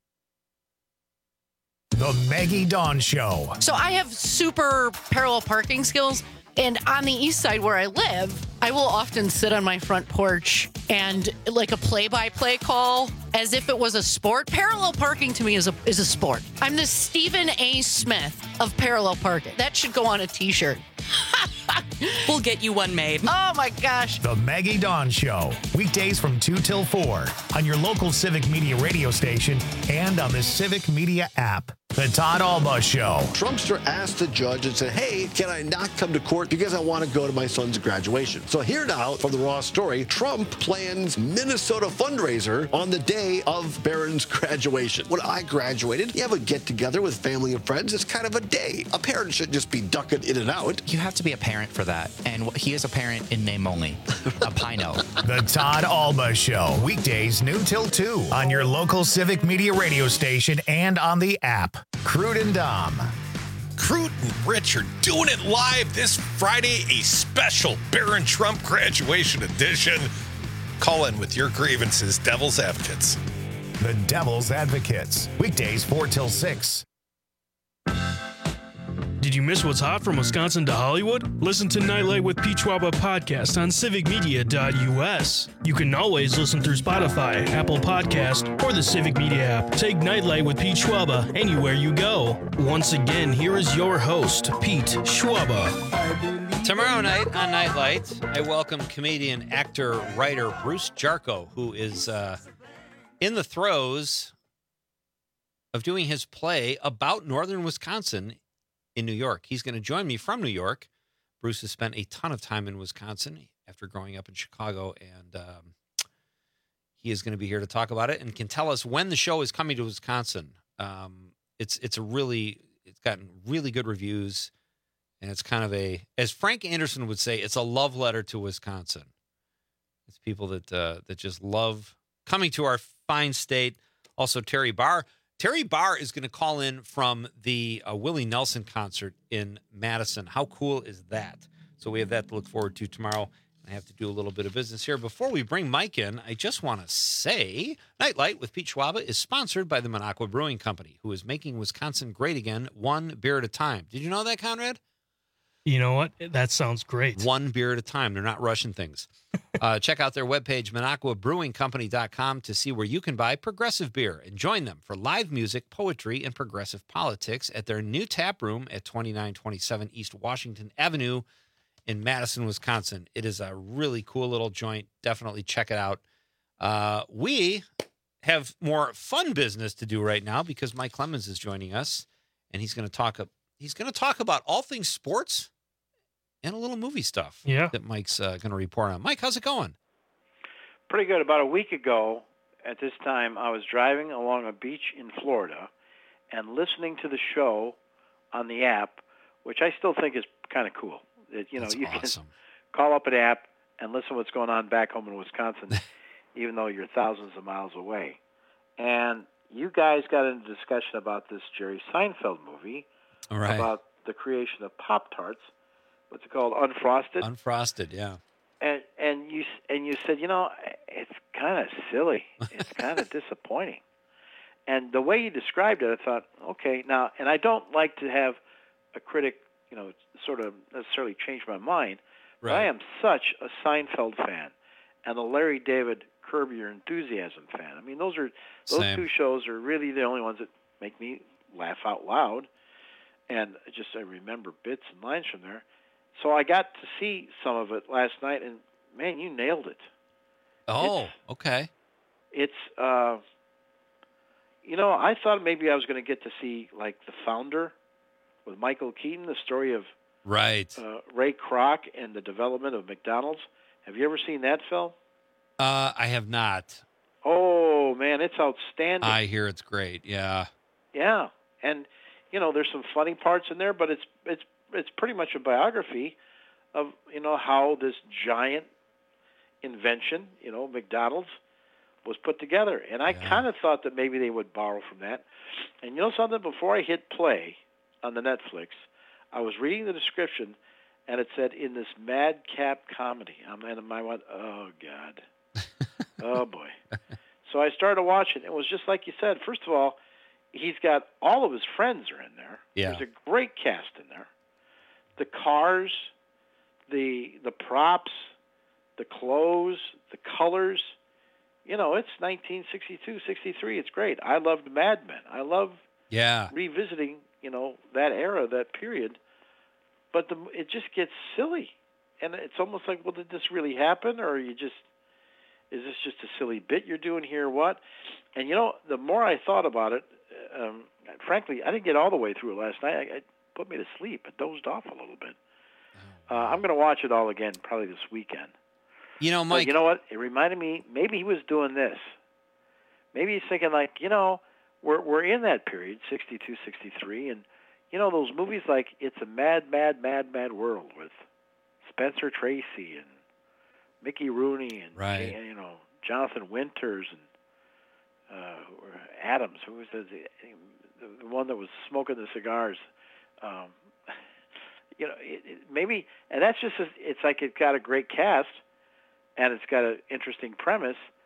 The Maggie Dawn Show. So I have super parallel parking skills, and on the east side where I live, I will often sit on my front porch and like a play-by-play call as if it was a sport. Parallel parking to me is a is a sport. I'm the Stephen A. Smith of parallel parking. That should go on a t-shirt. We'll get you one made. Oh my gosh. The Maggie Dawn Show. Weekdays from two till four on your local Civic Media radio station and on the Civic Media app. The Todd Alba Show. Trumpster asked the judge and said, hey, can I not come to court because I want to go to my son's graduation? So here now from the Raw story, Trump plans Minnesota fundraiser on the day of Barron's graduation. When I graduated, you have a get-together with family and friends. It's kind of a day. A parent shouldn't just be ducking in and out. You have to be a parent for that. And he is a parent in name only. A Pino. The Todd Alba Show. Weekdays noon till two on your local Civic Media radio station and on the app. Crude and Dom. Crude and Rich are doing it live this Friday, a special Barron Trump graduation edition. Call in with your grievances, Devil's Advocates. The Devil's Advocates. Weekdays four till six. Did you miss what's hot from Wisconsin to Hollywood? Listen to Nightlight with Pete Schwaba podcast on civic media dot U S. You can always listen through Spotify, Apple Podcast, or the Civic Media app. Take Nightlight with Pete Schwaba anywhere you go. Once again, here is your host, Pete Schwaba. Tomorrow night on Nightlight, I welcome comedian, actor, writer Bruce Jarko, who is uh, in the throes of doing his play about northern Wisconsin in New York. He's going to join me from New York. Bruce has spent a ton of time in Wisconsin after growing up in Chicago, and um, he is going to be here to talk about it and can tell us when the show is coming to Wisconsin. Um, it's it's a really it's gotten really good reviews, and it's kind of a, as Frank Anderson would say, it's a love letter to Wisconsin. It's people that uh, that just love coming to our fine state. Also, Terry Barr. Terry Barr is going to call in from the uh, Willie Nelson concert in Madison. How cool is that? So we have that to look forward to tomorrow. I have to do a little bit of business here. Before we bring Mike in, I just want to say Nightlight with Pete Schwaba is sponsored by the Minocqua Brewing Company, who is making Wisconsin great again, one beer at a time. Did you know that, Conrad? You know what? That sounds great. One beer at a time. They're not rushing things. Uh, check out their webpage, Minocqua Brewing Company dot com, to see where you can buy progressive beer and join them for live music, poetry, and progressive politics at their new tap room at twenty-nine twenty-seven East Washington Avenue in Madison, Wisconsin. It is a really cool little joint. Definitely check it out. Uh, we have more fun business to do right now because Mike Clemens is joining us, and he's going to talk. He's going to talk about all things sports and a little movie stuff. Yeah. That Mike's uh, going to report on. Mike, how's it going? Pretty good. About a week ago, at this time, I was driving along a beach in Florida and listening to the show on the app, which I still think is kind of cool. That, you know, That's you awesome. can call up an app and listen to what's going on back home in Wisconsin, even though you're thousands of miles away. And you guys got into discussion about this Jerry Seinfeld movie, All right. about the creation of Pop-Tarts. What's it called? Unfrosted? Unfrosted, yeah. And and you and you said, you know, it's kind of silly. It's kind of disappointing. And the way you described it, I thought, okay, now, and I don't like to have a critic, you know, sort of necessarily change my mind, but I am such a Seinfeld fan and a Larry David Curb Your Enthusiasm fan. I mean, those are those Same. two shows are really the only ones that make me laugh out loud. And just I remember bits and lines from there. So I got to see some of it last night, and man, you nailed it. Oh, it's, okay. It's, uh, you know, I thought maybe I was going to get to see like The Founder with Michael Keaton, the story of Right. uh, Ray Kroc and the development of McDonald's. Have you ever seen that film? Uh, I have not. Oh man, it's outstanding. I hear it's great. Yeah. Yeah, and you know, there's some funny parts in there, but it's it's it's pretty much a biography of, you know, how this giant invention, you know, McDonald's, was put together. And I kind of thought that maybe they would borrow from that. And you know something? Before I hit play on the Netflix, I was reading the description, and it said, in this madcap comedy. Um, and I went, oh, God. Oh, boy. So I started watching. It was just like you said. First of all, he's got all of his friends are in there. Yeah. There's a great cast in there. The cars, the the props, the clothes, the colors. You know, it's nineteen sixty-two, sixty-three. It's great. I loved Mad Men. I love Yeah. revisiting, you know, that era, that period. But the, it just gets silly. And it's almost like, well, did this really happen? Or are you just, is this just a silly bit you're doing here or what? And, you know, the more I thought about it, um, frankly, I didn't get all the way through it last night. I, it put me to sleep. I dozed off a little bit. Uh, I'm going to watch it all again probably this weekend. You know, But Mike. you know what? It reminded me, maybe he was doing this. Maybe he's thinking like, you know, we're we're in that period, sixty-two, sixty-three, and, you know, those movies like It's a Mad, Mad, Mad, Mad World with Spencer Tracy and Mickey Rooney and, Right. and you know, Jonathan Winters and uh, Adams, who was the, the, the one that was smoking the cigars. Um, you know, it, it, maybe, and that's just, a, it's like it's got a great cast, and it's got an interesting premise,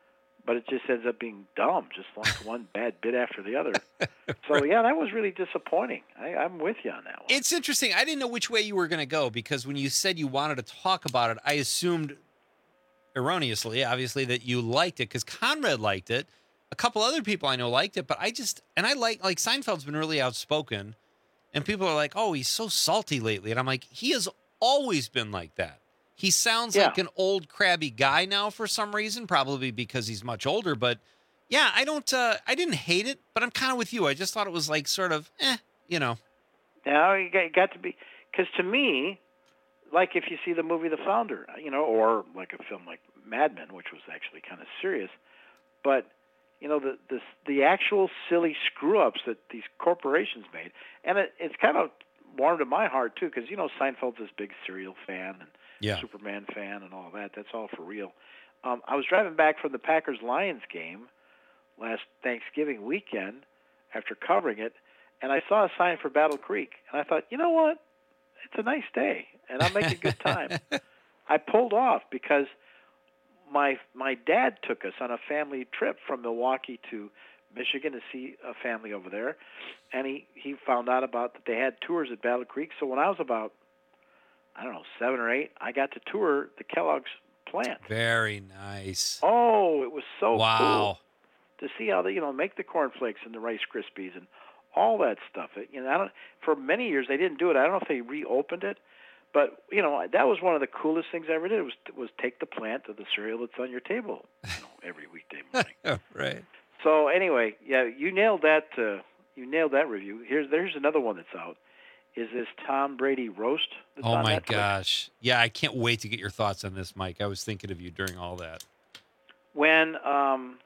but it just ends up being dumb, just like one bad bit after the other. So, right. yeah, that was really disappointing. I, I'm with you on that one. It's interesting. I didn't know which way you were going to go, because when you said you wanted to talk about it, I assumed erroneously, obviously, that you liked it, because Conrad liked it. A couple other people I know liked it, but I just, and I like, like Seinfeld's been really outspoken, and people are like, oh, he's so salty lately. And I'm like, he has always been like that. He sounds yeah. like an old crabby guy now for some reason, probably because he's much older. But yeah, I don't, uh, I didn't hate it, but I'm kind of with you. I just thought it was like sort of, eh, you know. Now you got, you got to be, because to me, like if you see the movie The Founder, you know, or like a film like Mad Men, which was actually kind of serious, but you know, the the the actual silly screw-ups that these corporations made, and it, it's kind of warmed to my heart too, because you know Seinfeld's this big serial fan and yeah. Superman fan and all that. That's all for real. Um, I was driving back from the Packers-Lions game last Thanksgiving weekend after covering it, and I saw a sign for Battle Creek, and I thought, you know what? It's a nice day, and I'll make a good time. I pulled off because my my dad took us on a family trip from Milwaukee to Michigan to see a family over there, and he, he found out about that they had tours at Battle Creek. So when I was about, I don't know, seven or eight, I got to tour the Kellogg's plant. Very nice. Oh, it was so wow. cool to see how they, you know, make the cornflakes and the Rice Krispies and all that stuff. It, you know, I don't, for many years they didn't do it. I don't know if they reopened it, but you know, that was one of the coolest things I ever did. Was was take the plant of the cereal that's on your table, you know, every weekday morning. Right. So anyway, yeah, you nailed that. Uh, you nailed that review. Here's there's another one that's out. Is this Tom Brady roast? That's oh on my Netflix. gosh! Yeah, I can't wait to get your thoughts on this, Mike. I was thinking of you during all that. When um,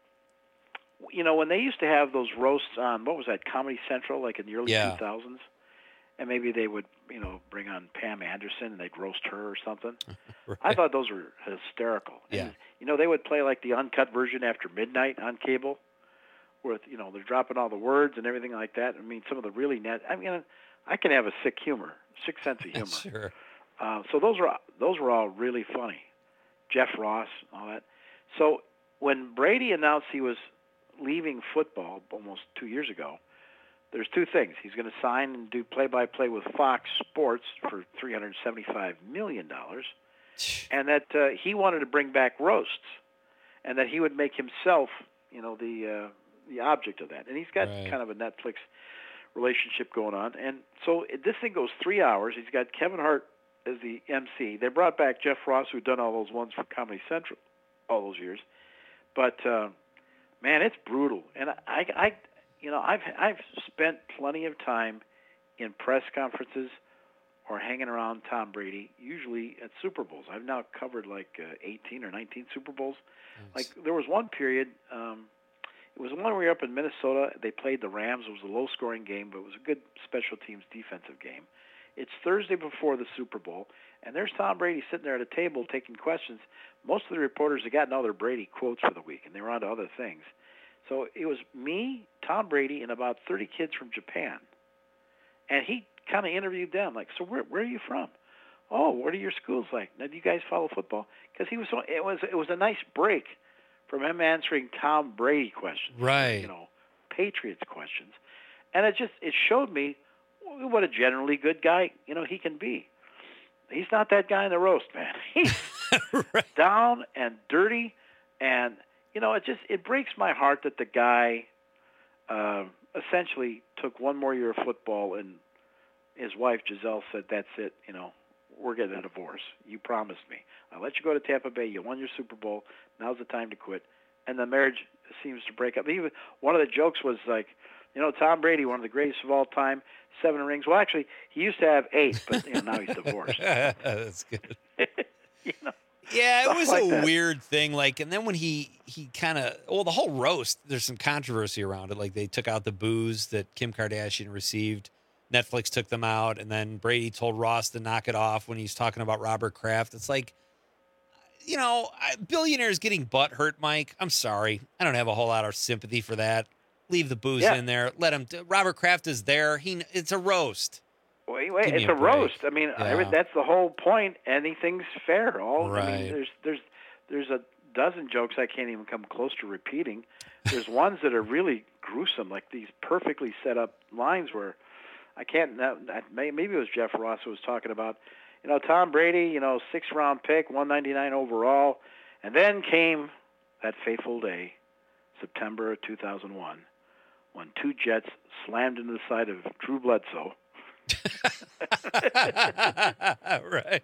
you know, when they used to have those roasts on, what was that, Comedy Central, like in the early yeah. two thousands, and maybe they would, you know, bring on Pam Anderson and they'd roast her or something. Right. I thought those were hysterical. Yeah. And, you know, they would play like the uncut version after midnight on cable, where, you know, they're dropping all the words and everything like that. I mean, some of the really net. I mean, I can have a sick humor, sick sense of humor. Sure. Uh, so those were those were all really funny. Jeff Ross, all that. So when Brady announced he was leaving football almost two years ago, there's two things. He's going to sign and do play-by-play with Fox Sports for three hundred seventy-five million dollars, and that uh, he wanted to bring back roasts, and that he would make himself, you know, the uh, the object of that. And he's got Right. kind of a Netflix relationship going on. And so this thing goes three hours. He's got Kevin Hart as the M C. They brought back Jeff Ross, who'd done all those ones for Comedy Central all those years. But uh, man, it's brutal. And I, I, you know, I've I've spent plenty of time in press conferences or hanging around Tom Brady, usually at Super Bowls. I've now covered like uh, eighteen or nineteen Super Bowls. Nice. Like there was one period. Um, It was one where we were up in Minnesota. They played the Rams. It was a low-scoring game, but it was a good special teams defensive game. It's Thursday before the Super Bowl, and there's Tom Brady sitting there at a table taking questions. Most of the reporters had gotten all their Brady quotes for the week, and they were on to other things. So it was me, Tom Brady, and about thirty kids from Japan. And he kind of interviewed them, like, so where, where are you from? Oh, what are your schools like? Now, do you guys follow football? Because he was so, it was it was a nice break from him answering Tom Brady questions, Right. you know, Patriots questions. And it just, it showed me what a generally good guy, you know, he can be. He's not that guy in the roast, man. He's right. down and dirty. And, you know, it just, it breaks my heart that the guy uh, essentially took one more year of football and his wife, Giselle, said, that's it, you know, we're getting a divorce. You promised me. I'll let you go to Tampa Bay. You won your Super Bowl. Now's the time to quit. And the marriage seems to break up. Even one of the jokes was like, you know, Tom Brady, one of the greatest of all time, seven rings. Well, actually, he used to have eight, but you know, now he's divorced. That's good. you know, Yeah, it stuff was like a that. weird thing. Like, and then when he he kind of well, the whole roast, there's some controversy around it. Like, they took out the booze that Kim Kardashian received. Netflix took them out, and then Brady told Ross to knock it off when he's talking about Robert Kraft. It's like, you know, I- billionaires getting butt hurt, Mike. I'm sorry. I don't have a whole lot of sympathy for that. Leave the booze Yeah. in there. Let him. Robert Kraft is there. He. It's a roast. Wait, wait, Give me it's a a, break. roast. I mean, Yeah. every, that's the whole point. Anything's fair. All I Right. mean, there's there's there's a dozen jokes I can't even come close to repeating. There's ones that are really gruesome, like these perfectly set up lines where I can't. Maybe it was Jeff Ross who was talking about, you know, Tom Brady, you know, sixth round pick, one ninety-nine overall, and then came that fateful day, September of two thousand one, when two jets slammed into the side of Drew Bledsoe. Right.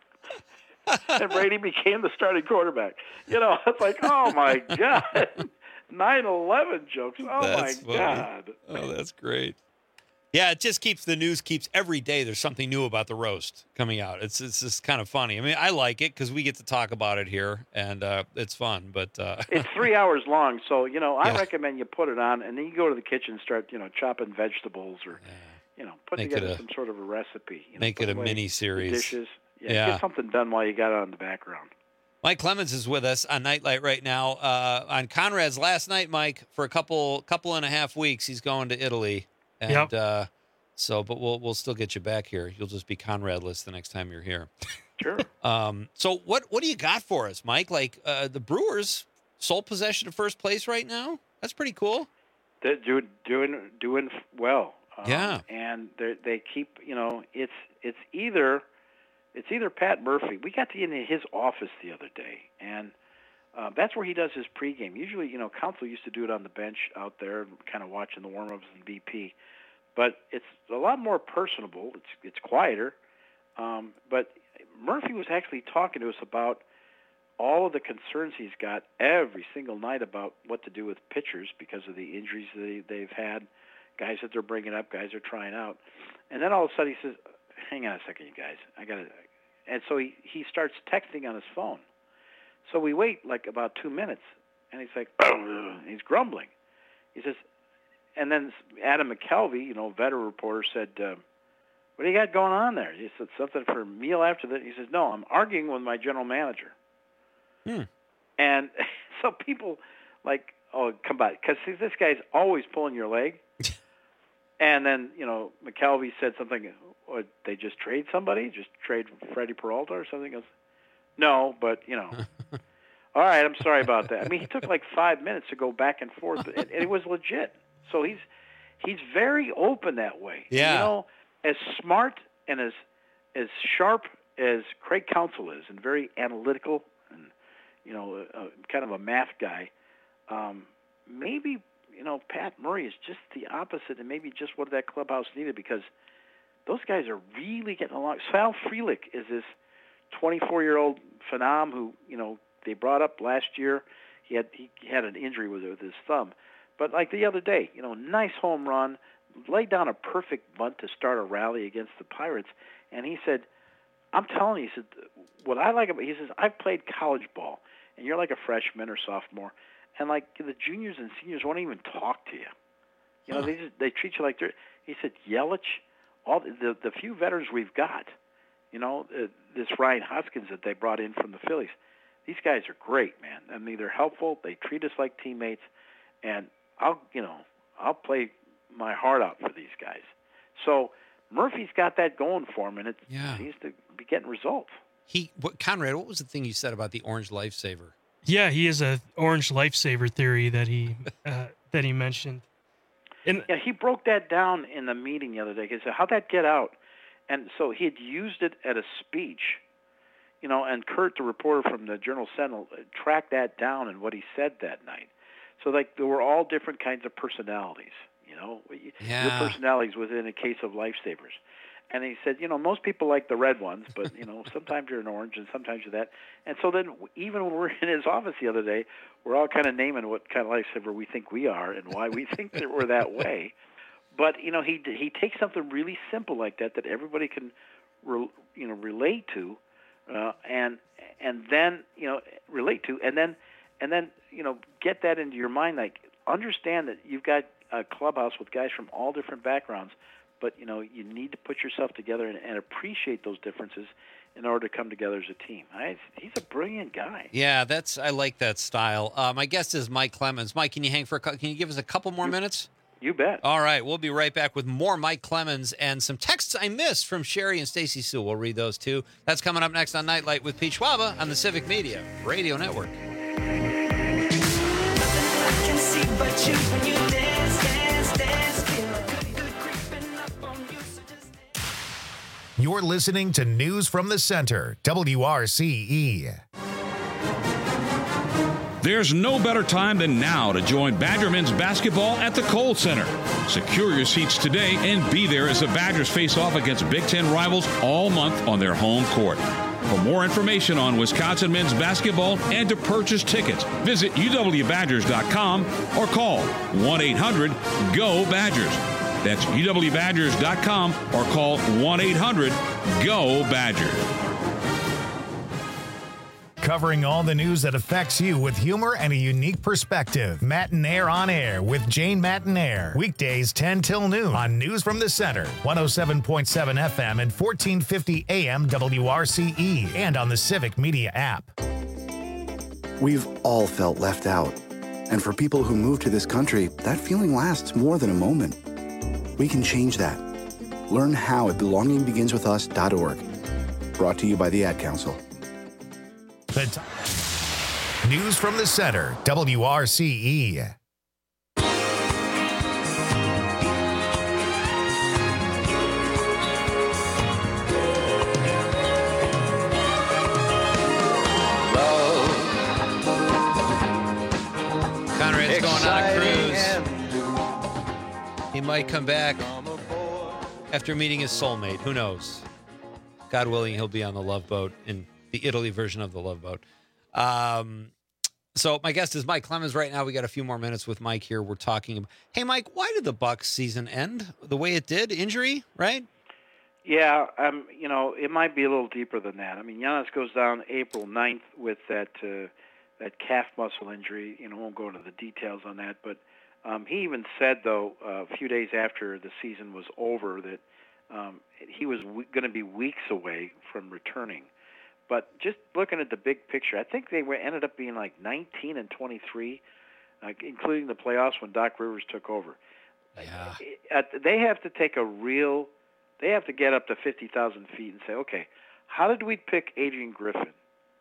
And Brady became the starting quarterback. You know, it's like, oh my God, nine eleven jokes. Oh That's my funny. God. Oh, that's great. Yeah, it just keeps the news keeps every day. There's something new about the roast coming out. It's it's just kind of funny. I mean, I like it because we get to talk about it here, and uh, it's fun. But uh, It's three hours long, so you know, I Yeah. recommend you put it on, and then you go to the kitchen and start, you know, chopping vegetables or, you know, put Make it together a- some sort of a recipe. You know, make put it a away mini the series. Dishes. Yeah, Yeah. Get something done while you got it on the background. Mike Clemens is with us on Nightlight right now. Uh, on Conrad's last night, Mike, for a couple couple and a half weeks, he's going to Italy, and Yep. uh, so, but we'll we'll still get you back here. You'll just be Conradless the next time you're here. Sure. Um, so what what do you got for us, Mike? Like uh, the Brewers sole possession of first place right now. That's pretty cool. They're doing doing doing well. Um, Yeah. and they they keep, you know, it's it's either it's either Pat Murphy. We got to get in his office the other day, and uh, that's where he does his pregame. Usually, you know, Counsell used to do it on the bench out there, kind of watching the warm-ups and B P. But it's a lot more personable. It's it's quieter. Um, but Murphy was actually talking to us about all of the concerns he's got every single night about what to do with pitchers because of the injuries they, they've had, guys that they're bringing up, guys they're trying out. And then all of a sudden he says, hang on a second, you guys. I got to. And so he, he starts texting on his phone. So we wait like about two minutes, and he's like, he's grumbling. He says, and then Adam McKelvey, you know, veteran reporter, said, uh, what do you got going on there? He said something for a meal after that. He says, no, I'm arguing with my general manager. Hmm. And so people like, oh, come on, because this guy's always pulling your leg. And then, you know, McKelvey said something, or they just trade somebody, just trade Freddie Peralta or something else. No, but, you know, all right, I'm sorry about that. I mean, he took like five minutes to go back and forth, and it was legit. So he's he's very open that way. Yeah. You know, as smart and as as sharp as Craig Counsell is, and very analytical, and, you know, uh, kind of a math guy, um, maybe, you know, Pat Murray is just the opposite, and maybe just what that clubhouse needed, because those guys are really getting along. Sal Frelick is this twenty-four-year-old phenom who, you know, they brought up last year. He had he had an injury with with his thumb, but like the other day, you know, nice home run, laid down a perfect bunt to start a rally against the Pirates, and he said, "I'm telling you," he said, "what I like about," he says, "I've played college ball, and you're like a freshman or sophomore, and like the juniors and seniors won't even talk to you. You know, Huh. they just, they treat you like they're." He said, "Yelich, all the the, the few veterans we've got, you know, uh, this Ryan Hoskins that they brought in from the Phillies, these guys are great, man. I mean, they're helpful. They treat us like teammates, and I'll, you know, I'll play my heart out for these guys." So Murphy's got that going for him, and it Yeah. seems to be getting results. He, what, Conrad, what was the thing you said about the orange lifesaver? Yeah, he has a orange lifesaver theory that he uh, that he mentioned. And Yeah, he broke that down in the meeting the other day. He said, how'd that get out? And so he had used it at a speech, you know, and Kurt, the reporter from the Journal Sentinel, uh, tracked that down and what he said that night. So, like, there were all different kinds of personalities, you know. Y- Yeah. Your personalities within a case of lifesavers. And he said, you know, most people like the red ones, but, you know, sometimes you're an orange and sometimes you're that. And so then even when we're in his office the other day, we're all kind of naming what kind of lifesaver we think we are and why we think that we're that way. But, you know, he he takes something really simple like that that everybody can, re, you know, relate to, uh, and and then, you know, relate to, and then, and then, you know, get that into your mind. Like, understand that you've got a clubhouse with guys from all different backgrounds, but, you know, you need to put yourself together and, and appreciate those differences in order to come together as a team. I, he's a brilliant guy. Yeah, that's I like that style. Uh, my guest is Mike Clemens. Mike, can you hang for a cou- can you give us a couple more minutes? You bet. All right, we'll be right back with more Mike Clemens and some texts I missed from Sherry and Stacy Sue. We'll read those too. That's coming up next on Nightlight with Pete Schwaba on the Civic Media Radio Network. You're listening to News from the Center, W R C E. There's no better time than now to join Badger men's basketball at the Kohl Center. Secure your seats today and be there as the Badgers face off against Big Ten rivals all month on their home court. For more information on Wisconsin men's basketball and to purchase tickets, visit U W Badgers dot com or call one eight hundred G O Badgers. That's U W Badgers dot com or call one eight hundred G O Badgers. Covering all the news that affects you with humor and a unique perspective. Matinaire on Air with Jane Matinaire. Weekdays ten till noon on News from the Center, one oh seven point seven F M and fourteen fifty A M W R C E, and on the Civic Media app. We've all felt left out. And for people who move to this country, that feeling lasts more than a moment. We can change that. Learn how at belonging begins with us dot org. Brought to you by the Ad Council. The t- News from the Center, W R C E. Conrad's going on a cruise. He might come back after meeting his soulmate. Who knows? God willing, he'll be on the Love Boat in the Italy version of the Love Boat. Um, so my guest is Mike Clemens. Right now, we got a few more minutes with Mike here. We're talking about, hey, Mike, why did the Bucs season end the way it did? Injury, right? Yeah, um, you know, it might be a little deeper than that. I mean, Giannis goes down April ninth with that uh, that calf muscle injury. You know, won't go into the details on that, but um, he even said, though, uh, a few days after the season was over, that um, he was w- going to be weeks away from returning. But just looking at the big picture, I think they were ended up being like nineteen and twenty-three, uh, including the playoffs when Doc Rivers took over. Yeah. Uh, they have to take a real, they have to get up to fifty thousand feet and say, okay, how did we pick Adrian Griffin?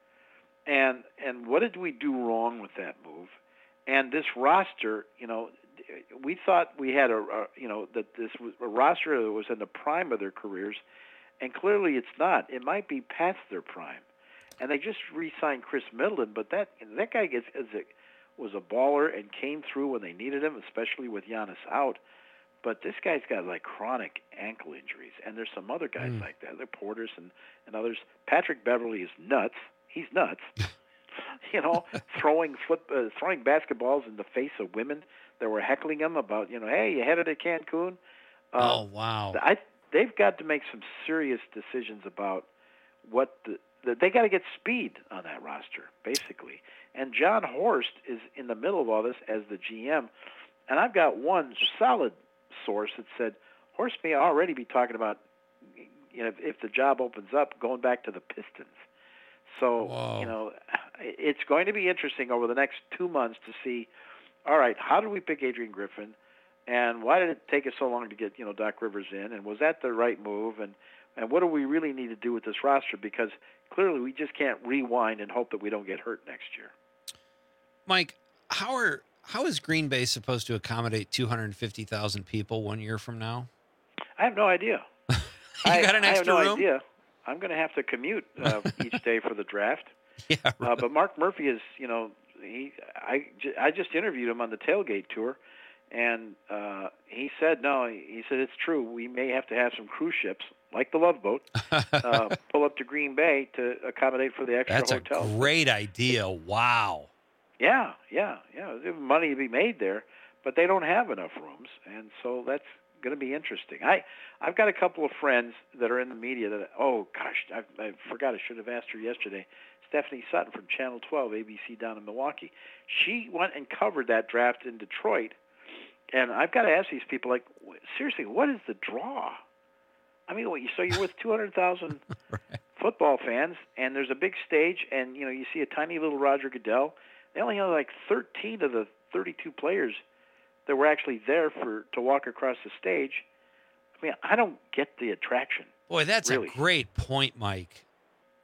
And and what did we do wrong with that move? And this roster, you know, we thought we had a, a you know, that this was a roster that was in the prime of their careers. And clearly it's not. It might be past their prime. And they just re-signed Chris Middleton, but that that guy gets, is a, was a baller and came through when they needed him, especially with Giannis out. But this guy's got like chronic ankle injuries, and there's some other guys mm. like that. They're Porters and, and others. Patrick Beverly is nuts. He's nuts. you know, throwing flip, uh, throwing basketballs in the face of women that were heckling him about, you know, hey, you headed to Cancun. Uh, oh, wow. I They've got to make some serious decisions about what the, the they got to get speed on that roster, basically. And John Horst is in the middle of all this as the G M. And I've got one solid source that said Horst may already be talking about, you know, if, if the job opens up, going back to the Pistons. So, Whoa. you know, it's going to be interesting over the next two months to see, all right, how did we pick Adrian Griffin? And why did it take us so long to get, you know, Doc Rivers in? And was that the right move? And, and what do we really need to do with this roster? Because clearly we just can't rewind and hope that we don't get hurt next year. Mike, how are how is Green Bay supposed to accommodate two hundred fifty thousand people one year from now? I have no idea. you I, got an extra I have no room? idea. I'm going to have to commute uh, each day for the draft. Yeah, right. uh, but Mark Murphy is, you know, he. I, I just interviewed him on the tailgate tour. And uh, he said, no, he said, it's true. We may have to have some cruise ships, like the Love Boat, uh, pull up to Green Bay to accommodate for the extra That's hotel. a great idea. Wow. Yeah, yeah, yeah. There's money to be made there, but they don't have enough rooms. And so that's going to be interesting. I, I've got a couple of friends that are in the media that, oh, gosh, I, I forgot. I should have asked her yesterday. Stephanie Sutton from Channel twelve, A B C down in Milwaukee. She went and covered that draft in Detroit. And I've got to ask these people, like, seriously, what is the draw? I mean, so you're with two hundred thousand right. football fans, and there's a big stage, and, you know, you see a tiny little Roger Goodell. They only have, like, thirteen of the thirty-two players that were actually there for to walk across the stage. I mean, I don't get the attraction. Boy, that's really. a great point, Mike.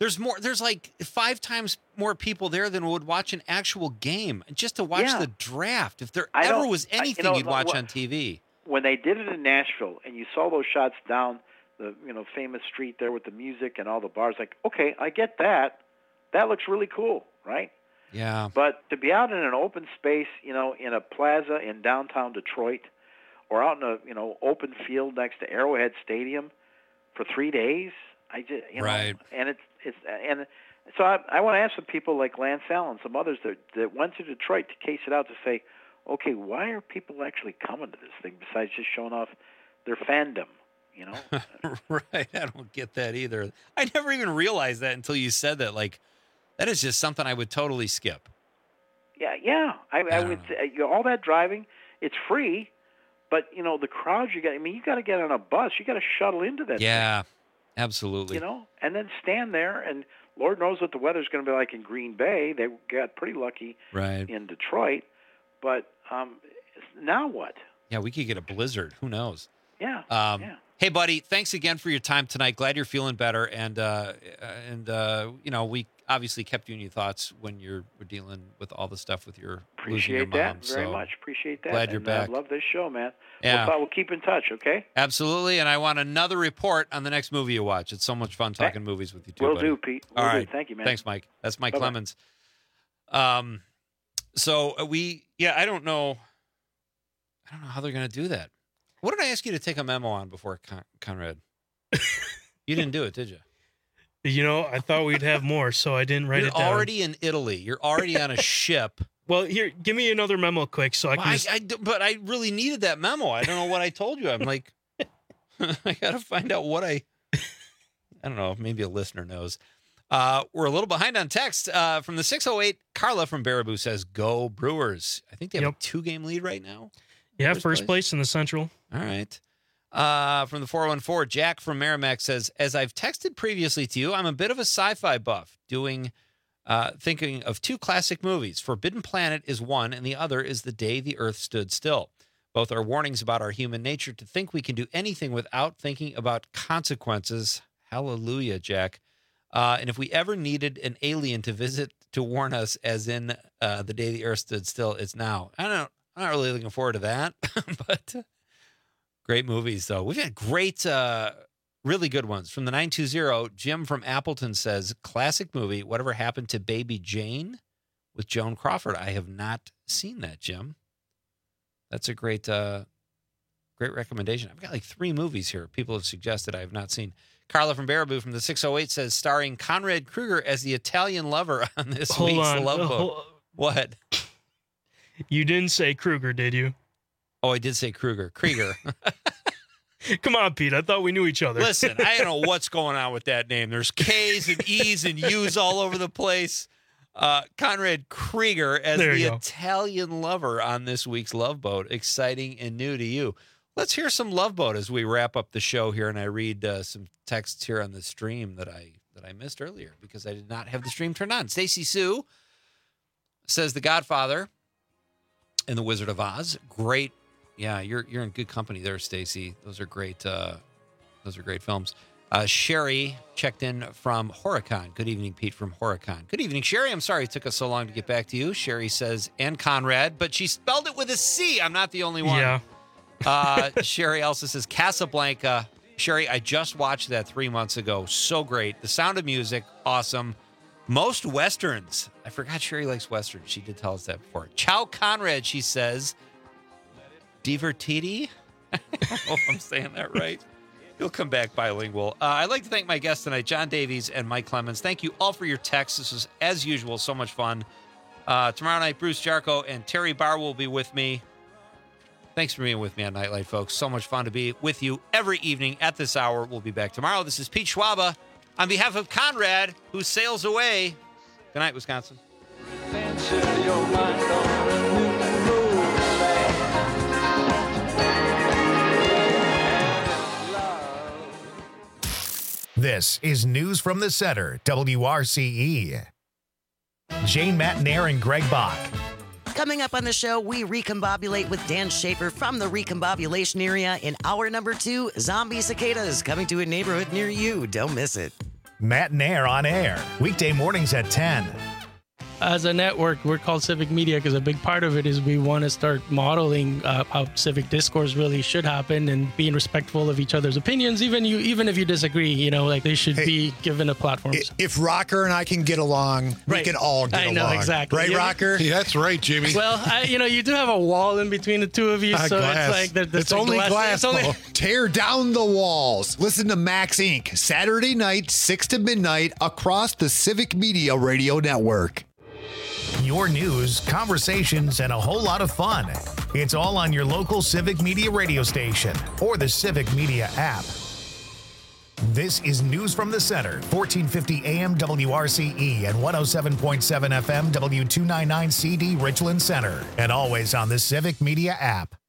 There's more. There's like five times more people there than would watch an actual game just to watch Yeah. the draft. If there I ever don't- was I- you anything know, you'd watch what- on T V. When they did it in Nashville, and you saw those shots down the you know famous street there with the music and all the bars, like, okay, I get that. That looks really cool, right? Yeah. But to be out in an open space, you know, in a plaza in downtown Detroit, or out in a you know open field next to Arrowhead Stadium for three days, I just you know, Right. and it's it's and so I I want to ask some people like Lance Allen, some others that that went to Detroit to case it out to say, okay, why are people actually coming to this thing besides just showing off their fandom? You know, Right. I don't get that either. I never even realized that until you said that. Like, that is just something I would totally skip. yeah, yeah. I, I would say, you know, all that driving, it's free, but you know the crowds you got. I mean, you got to get on a bus, you got to shuttle into that. Yeah, thing, absolutely. you know, and then stand there, and Lord knows what the weather's going to be like in Green Bay. They got pretty lucky Right. in Detroit, but um, now what? Yeah, we could get a blizzard. Who knows? Yeah, Um, yeah. Hey, buddy, thanks again for your time tonight. Glad you're feeling better. And, uh, and uh, you know, we obviously kept you in your thoughts when you're were dealing with all the stuff with your losing your Appreciate mom. that very so much. Appreciate that. Glad you're and, uh, back. love this show, man. Yeah. We'll, we'll keep in touch, okay? Absolutely. And I want another report on the next movie you watch. It's so much fun talking movies with you, too, Will buddy. do, Pete. All Will do. right. Thank you, man. Thanks, Mike. That's Mike Bye-bye. Clemens. Um, so uh, we, yeah, I don't know. I don't know how they're going to do that. What did I ask you to take a memo on before, Con- Conrad? You didn't do it, did you? You know, I thought we'd have more, so I didn't write You're it down. already in Italy. You're already on a ship. Well, here, give me another memo quick so I Well, can I, just... I d- but I really needed that memo. I don't know what I told you. I'm like, I got to find out what I, I don't know. Maybe a listener knows. Uh, we're a little behind on text uh, from the six oh eight. Carla from Baraboo says, go Brewers. I think they have Yep. a two-game lead right now. Yeah, First first, place. place in the Central. All right. Uh, from the four one four, Jack from Merrimack says, as I've texted previously to you, I'm a bit of a sci-fi buff, doing, uh, thinking of two classic movies. Forbidden Planet is one, and the other is The Day the Earth Stood Still. Both are warnings about our human nature to think we can do anything without thinking about consequences. Hallelujah, Jack. Uh, and if we ever needed an alien to visit to warn us, as in uh, The Day the Earth Stood Still, it's now. I don't. I'm not really looking forward to that, but great movies, though. We've had great, uh, really good ones. From the nine two zero, Jim from Appleton says, classic movie, Whatever Happened to Baby Jane with Joan Crawford. I have not seen that, Jim. That's a great, uh, great recommendation. I've got like three movies here people have suggested I have not seen. Carla from Baraboo from the six oh eight says, starring Conrad Kruger as the Italian lover on this Hold week's on. Love Uh, Boat. hold- What? You didn't say Kruger, did you? Oh, I did say Kruger. Krieger. Come on, Pete. I thought we knew each other. Listen, I don't know what's going on with that name. There's K's and E's and U's all over the place. Uh, Conrad Krieger as There the you go. Italian lover on this week's Love Boat. Exciting and new to you. Let's hear some Love Boat as we wrap up the show here, and I read uh, some texts here on the stream that I that I missed earlier because I did not have the stream turned on. Stacy Sue says The Godfather and The Wizard of Oz. Great. Yeah, you're you're in good company there, Stacy. Those are great. Uh, those are great films. Uh, Sherry checked in from Horicon. Good evening, Pete from Horicon. Good evening, Sherry. I'm sorry it took us so long to get back to you. Sherry says, and Conrad, but she spelled it with a C. I'm not the only one. Yeah. uh, Sherry also says, Casablanca. Sherry, I just watched that three months ago. So great. The Sound of Music, awesome. Most Westerns. I forgot Sherry likes Westerns. She did tell us that before. Ciao, Conrad, she says. Divertiti? I don't know if I'm saying that right. You'll come back bilingual. Uh, I'd like to thank my guests tonight, John Davies and Mike Clemens. Thank you all for your texts. This was, as usual, so much fun. Uh, tomorrow night, Bruce Jarko and Terry Barr will be with me. Thanks for being with me on Nightlight, folks. So much fun to be with you every evening at this hour. We'll be back tomorrow. This is Pete Schwaba on behalf of Conrad, who sails away. Good night, Wisconsin. This is News from the Center, W R C E. Jane Matnair and Greg Bach. Coming up on the show, we recombobulate with Dan Schaefer from the recombobulation area. In hour number two, zombie cicadas coming to a neighborhood near you. Don't miss it. Matt and Air on air, weekday mornings at ten. As a network, we're called Civic Media because a big part of it is we want to start modeling uh, how civic discourse really should happen and being respectful of each other's opinions. Even you, even if you disagree, you know, like they should hey, be given a platform. If Rocker and I can get along, right. we can all get I along. I know, exactly. Right, yeah. Rocker? Yeah, that's right, Jimmy. Well, I, you know, you do have a wall in between the two of you, uh, so glass. it's like... There, there's it's like only glass. glass. It's only... Tear down the walls. Listen to Max Incorporated. Saturday night, six to midnight, across the Civic Media Radio Network. Your news, conversations, and a whole lot of fun. It's all on your local Civic Media radio station or the Civic Media app. This is News from the Center, fourteen fifty A M W R C E and one oh seven point seven F M W two ninety-nine C D Richland Center, and always on the Civic Media app.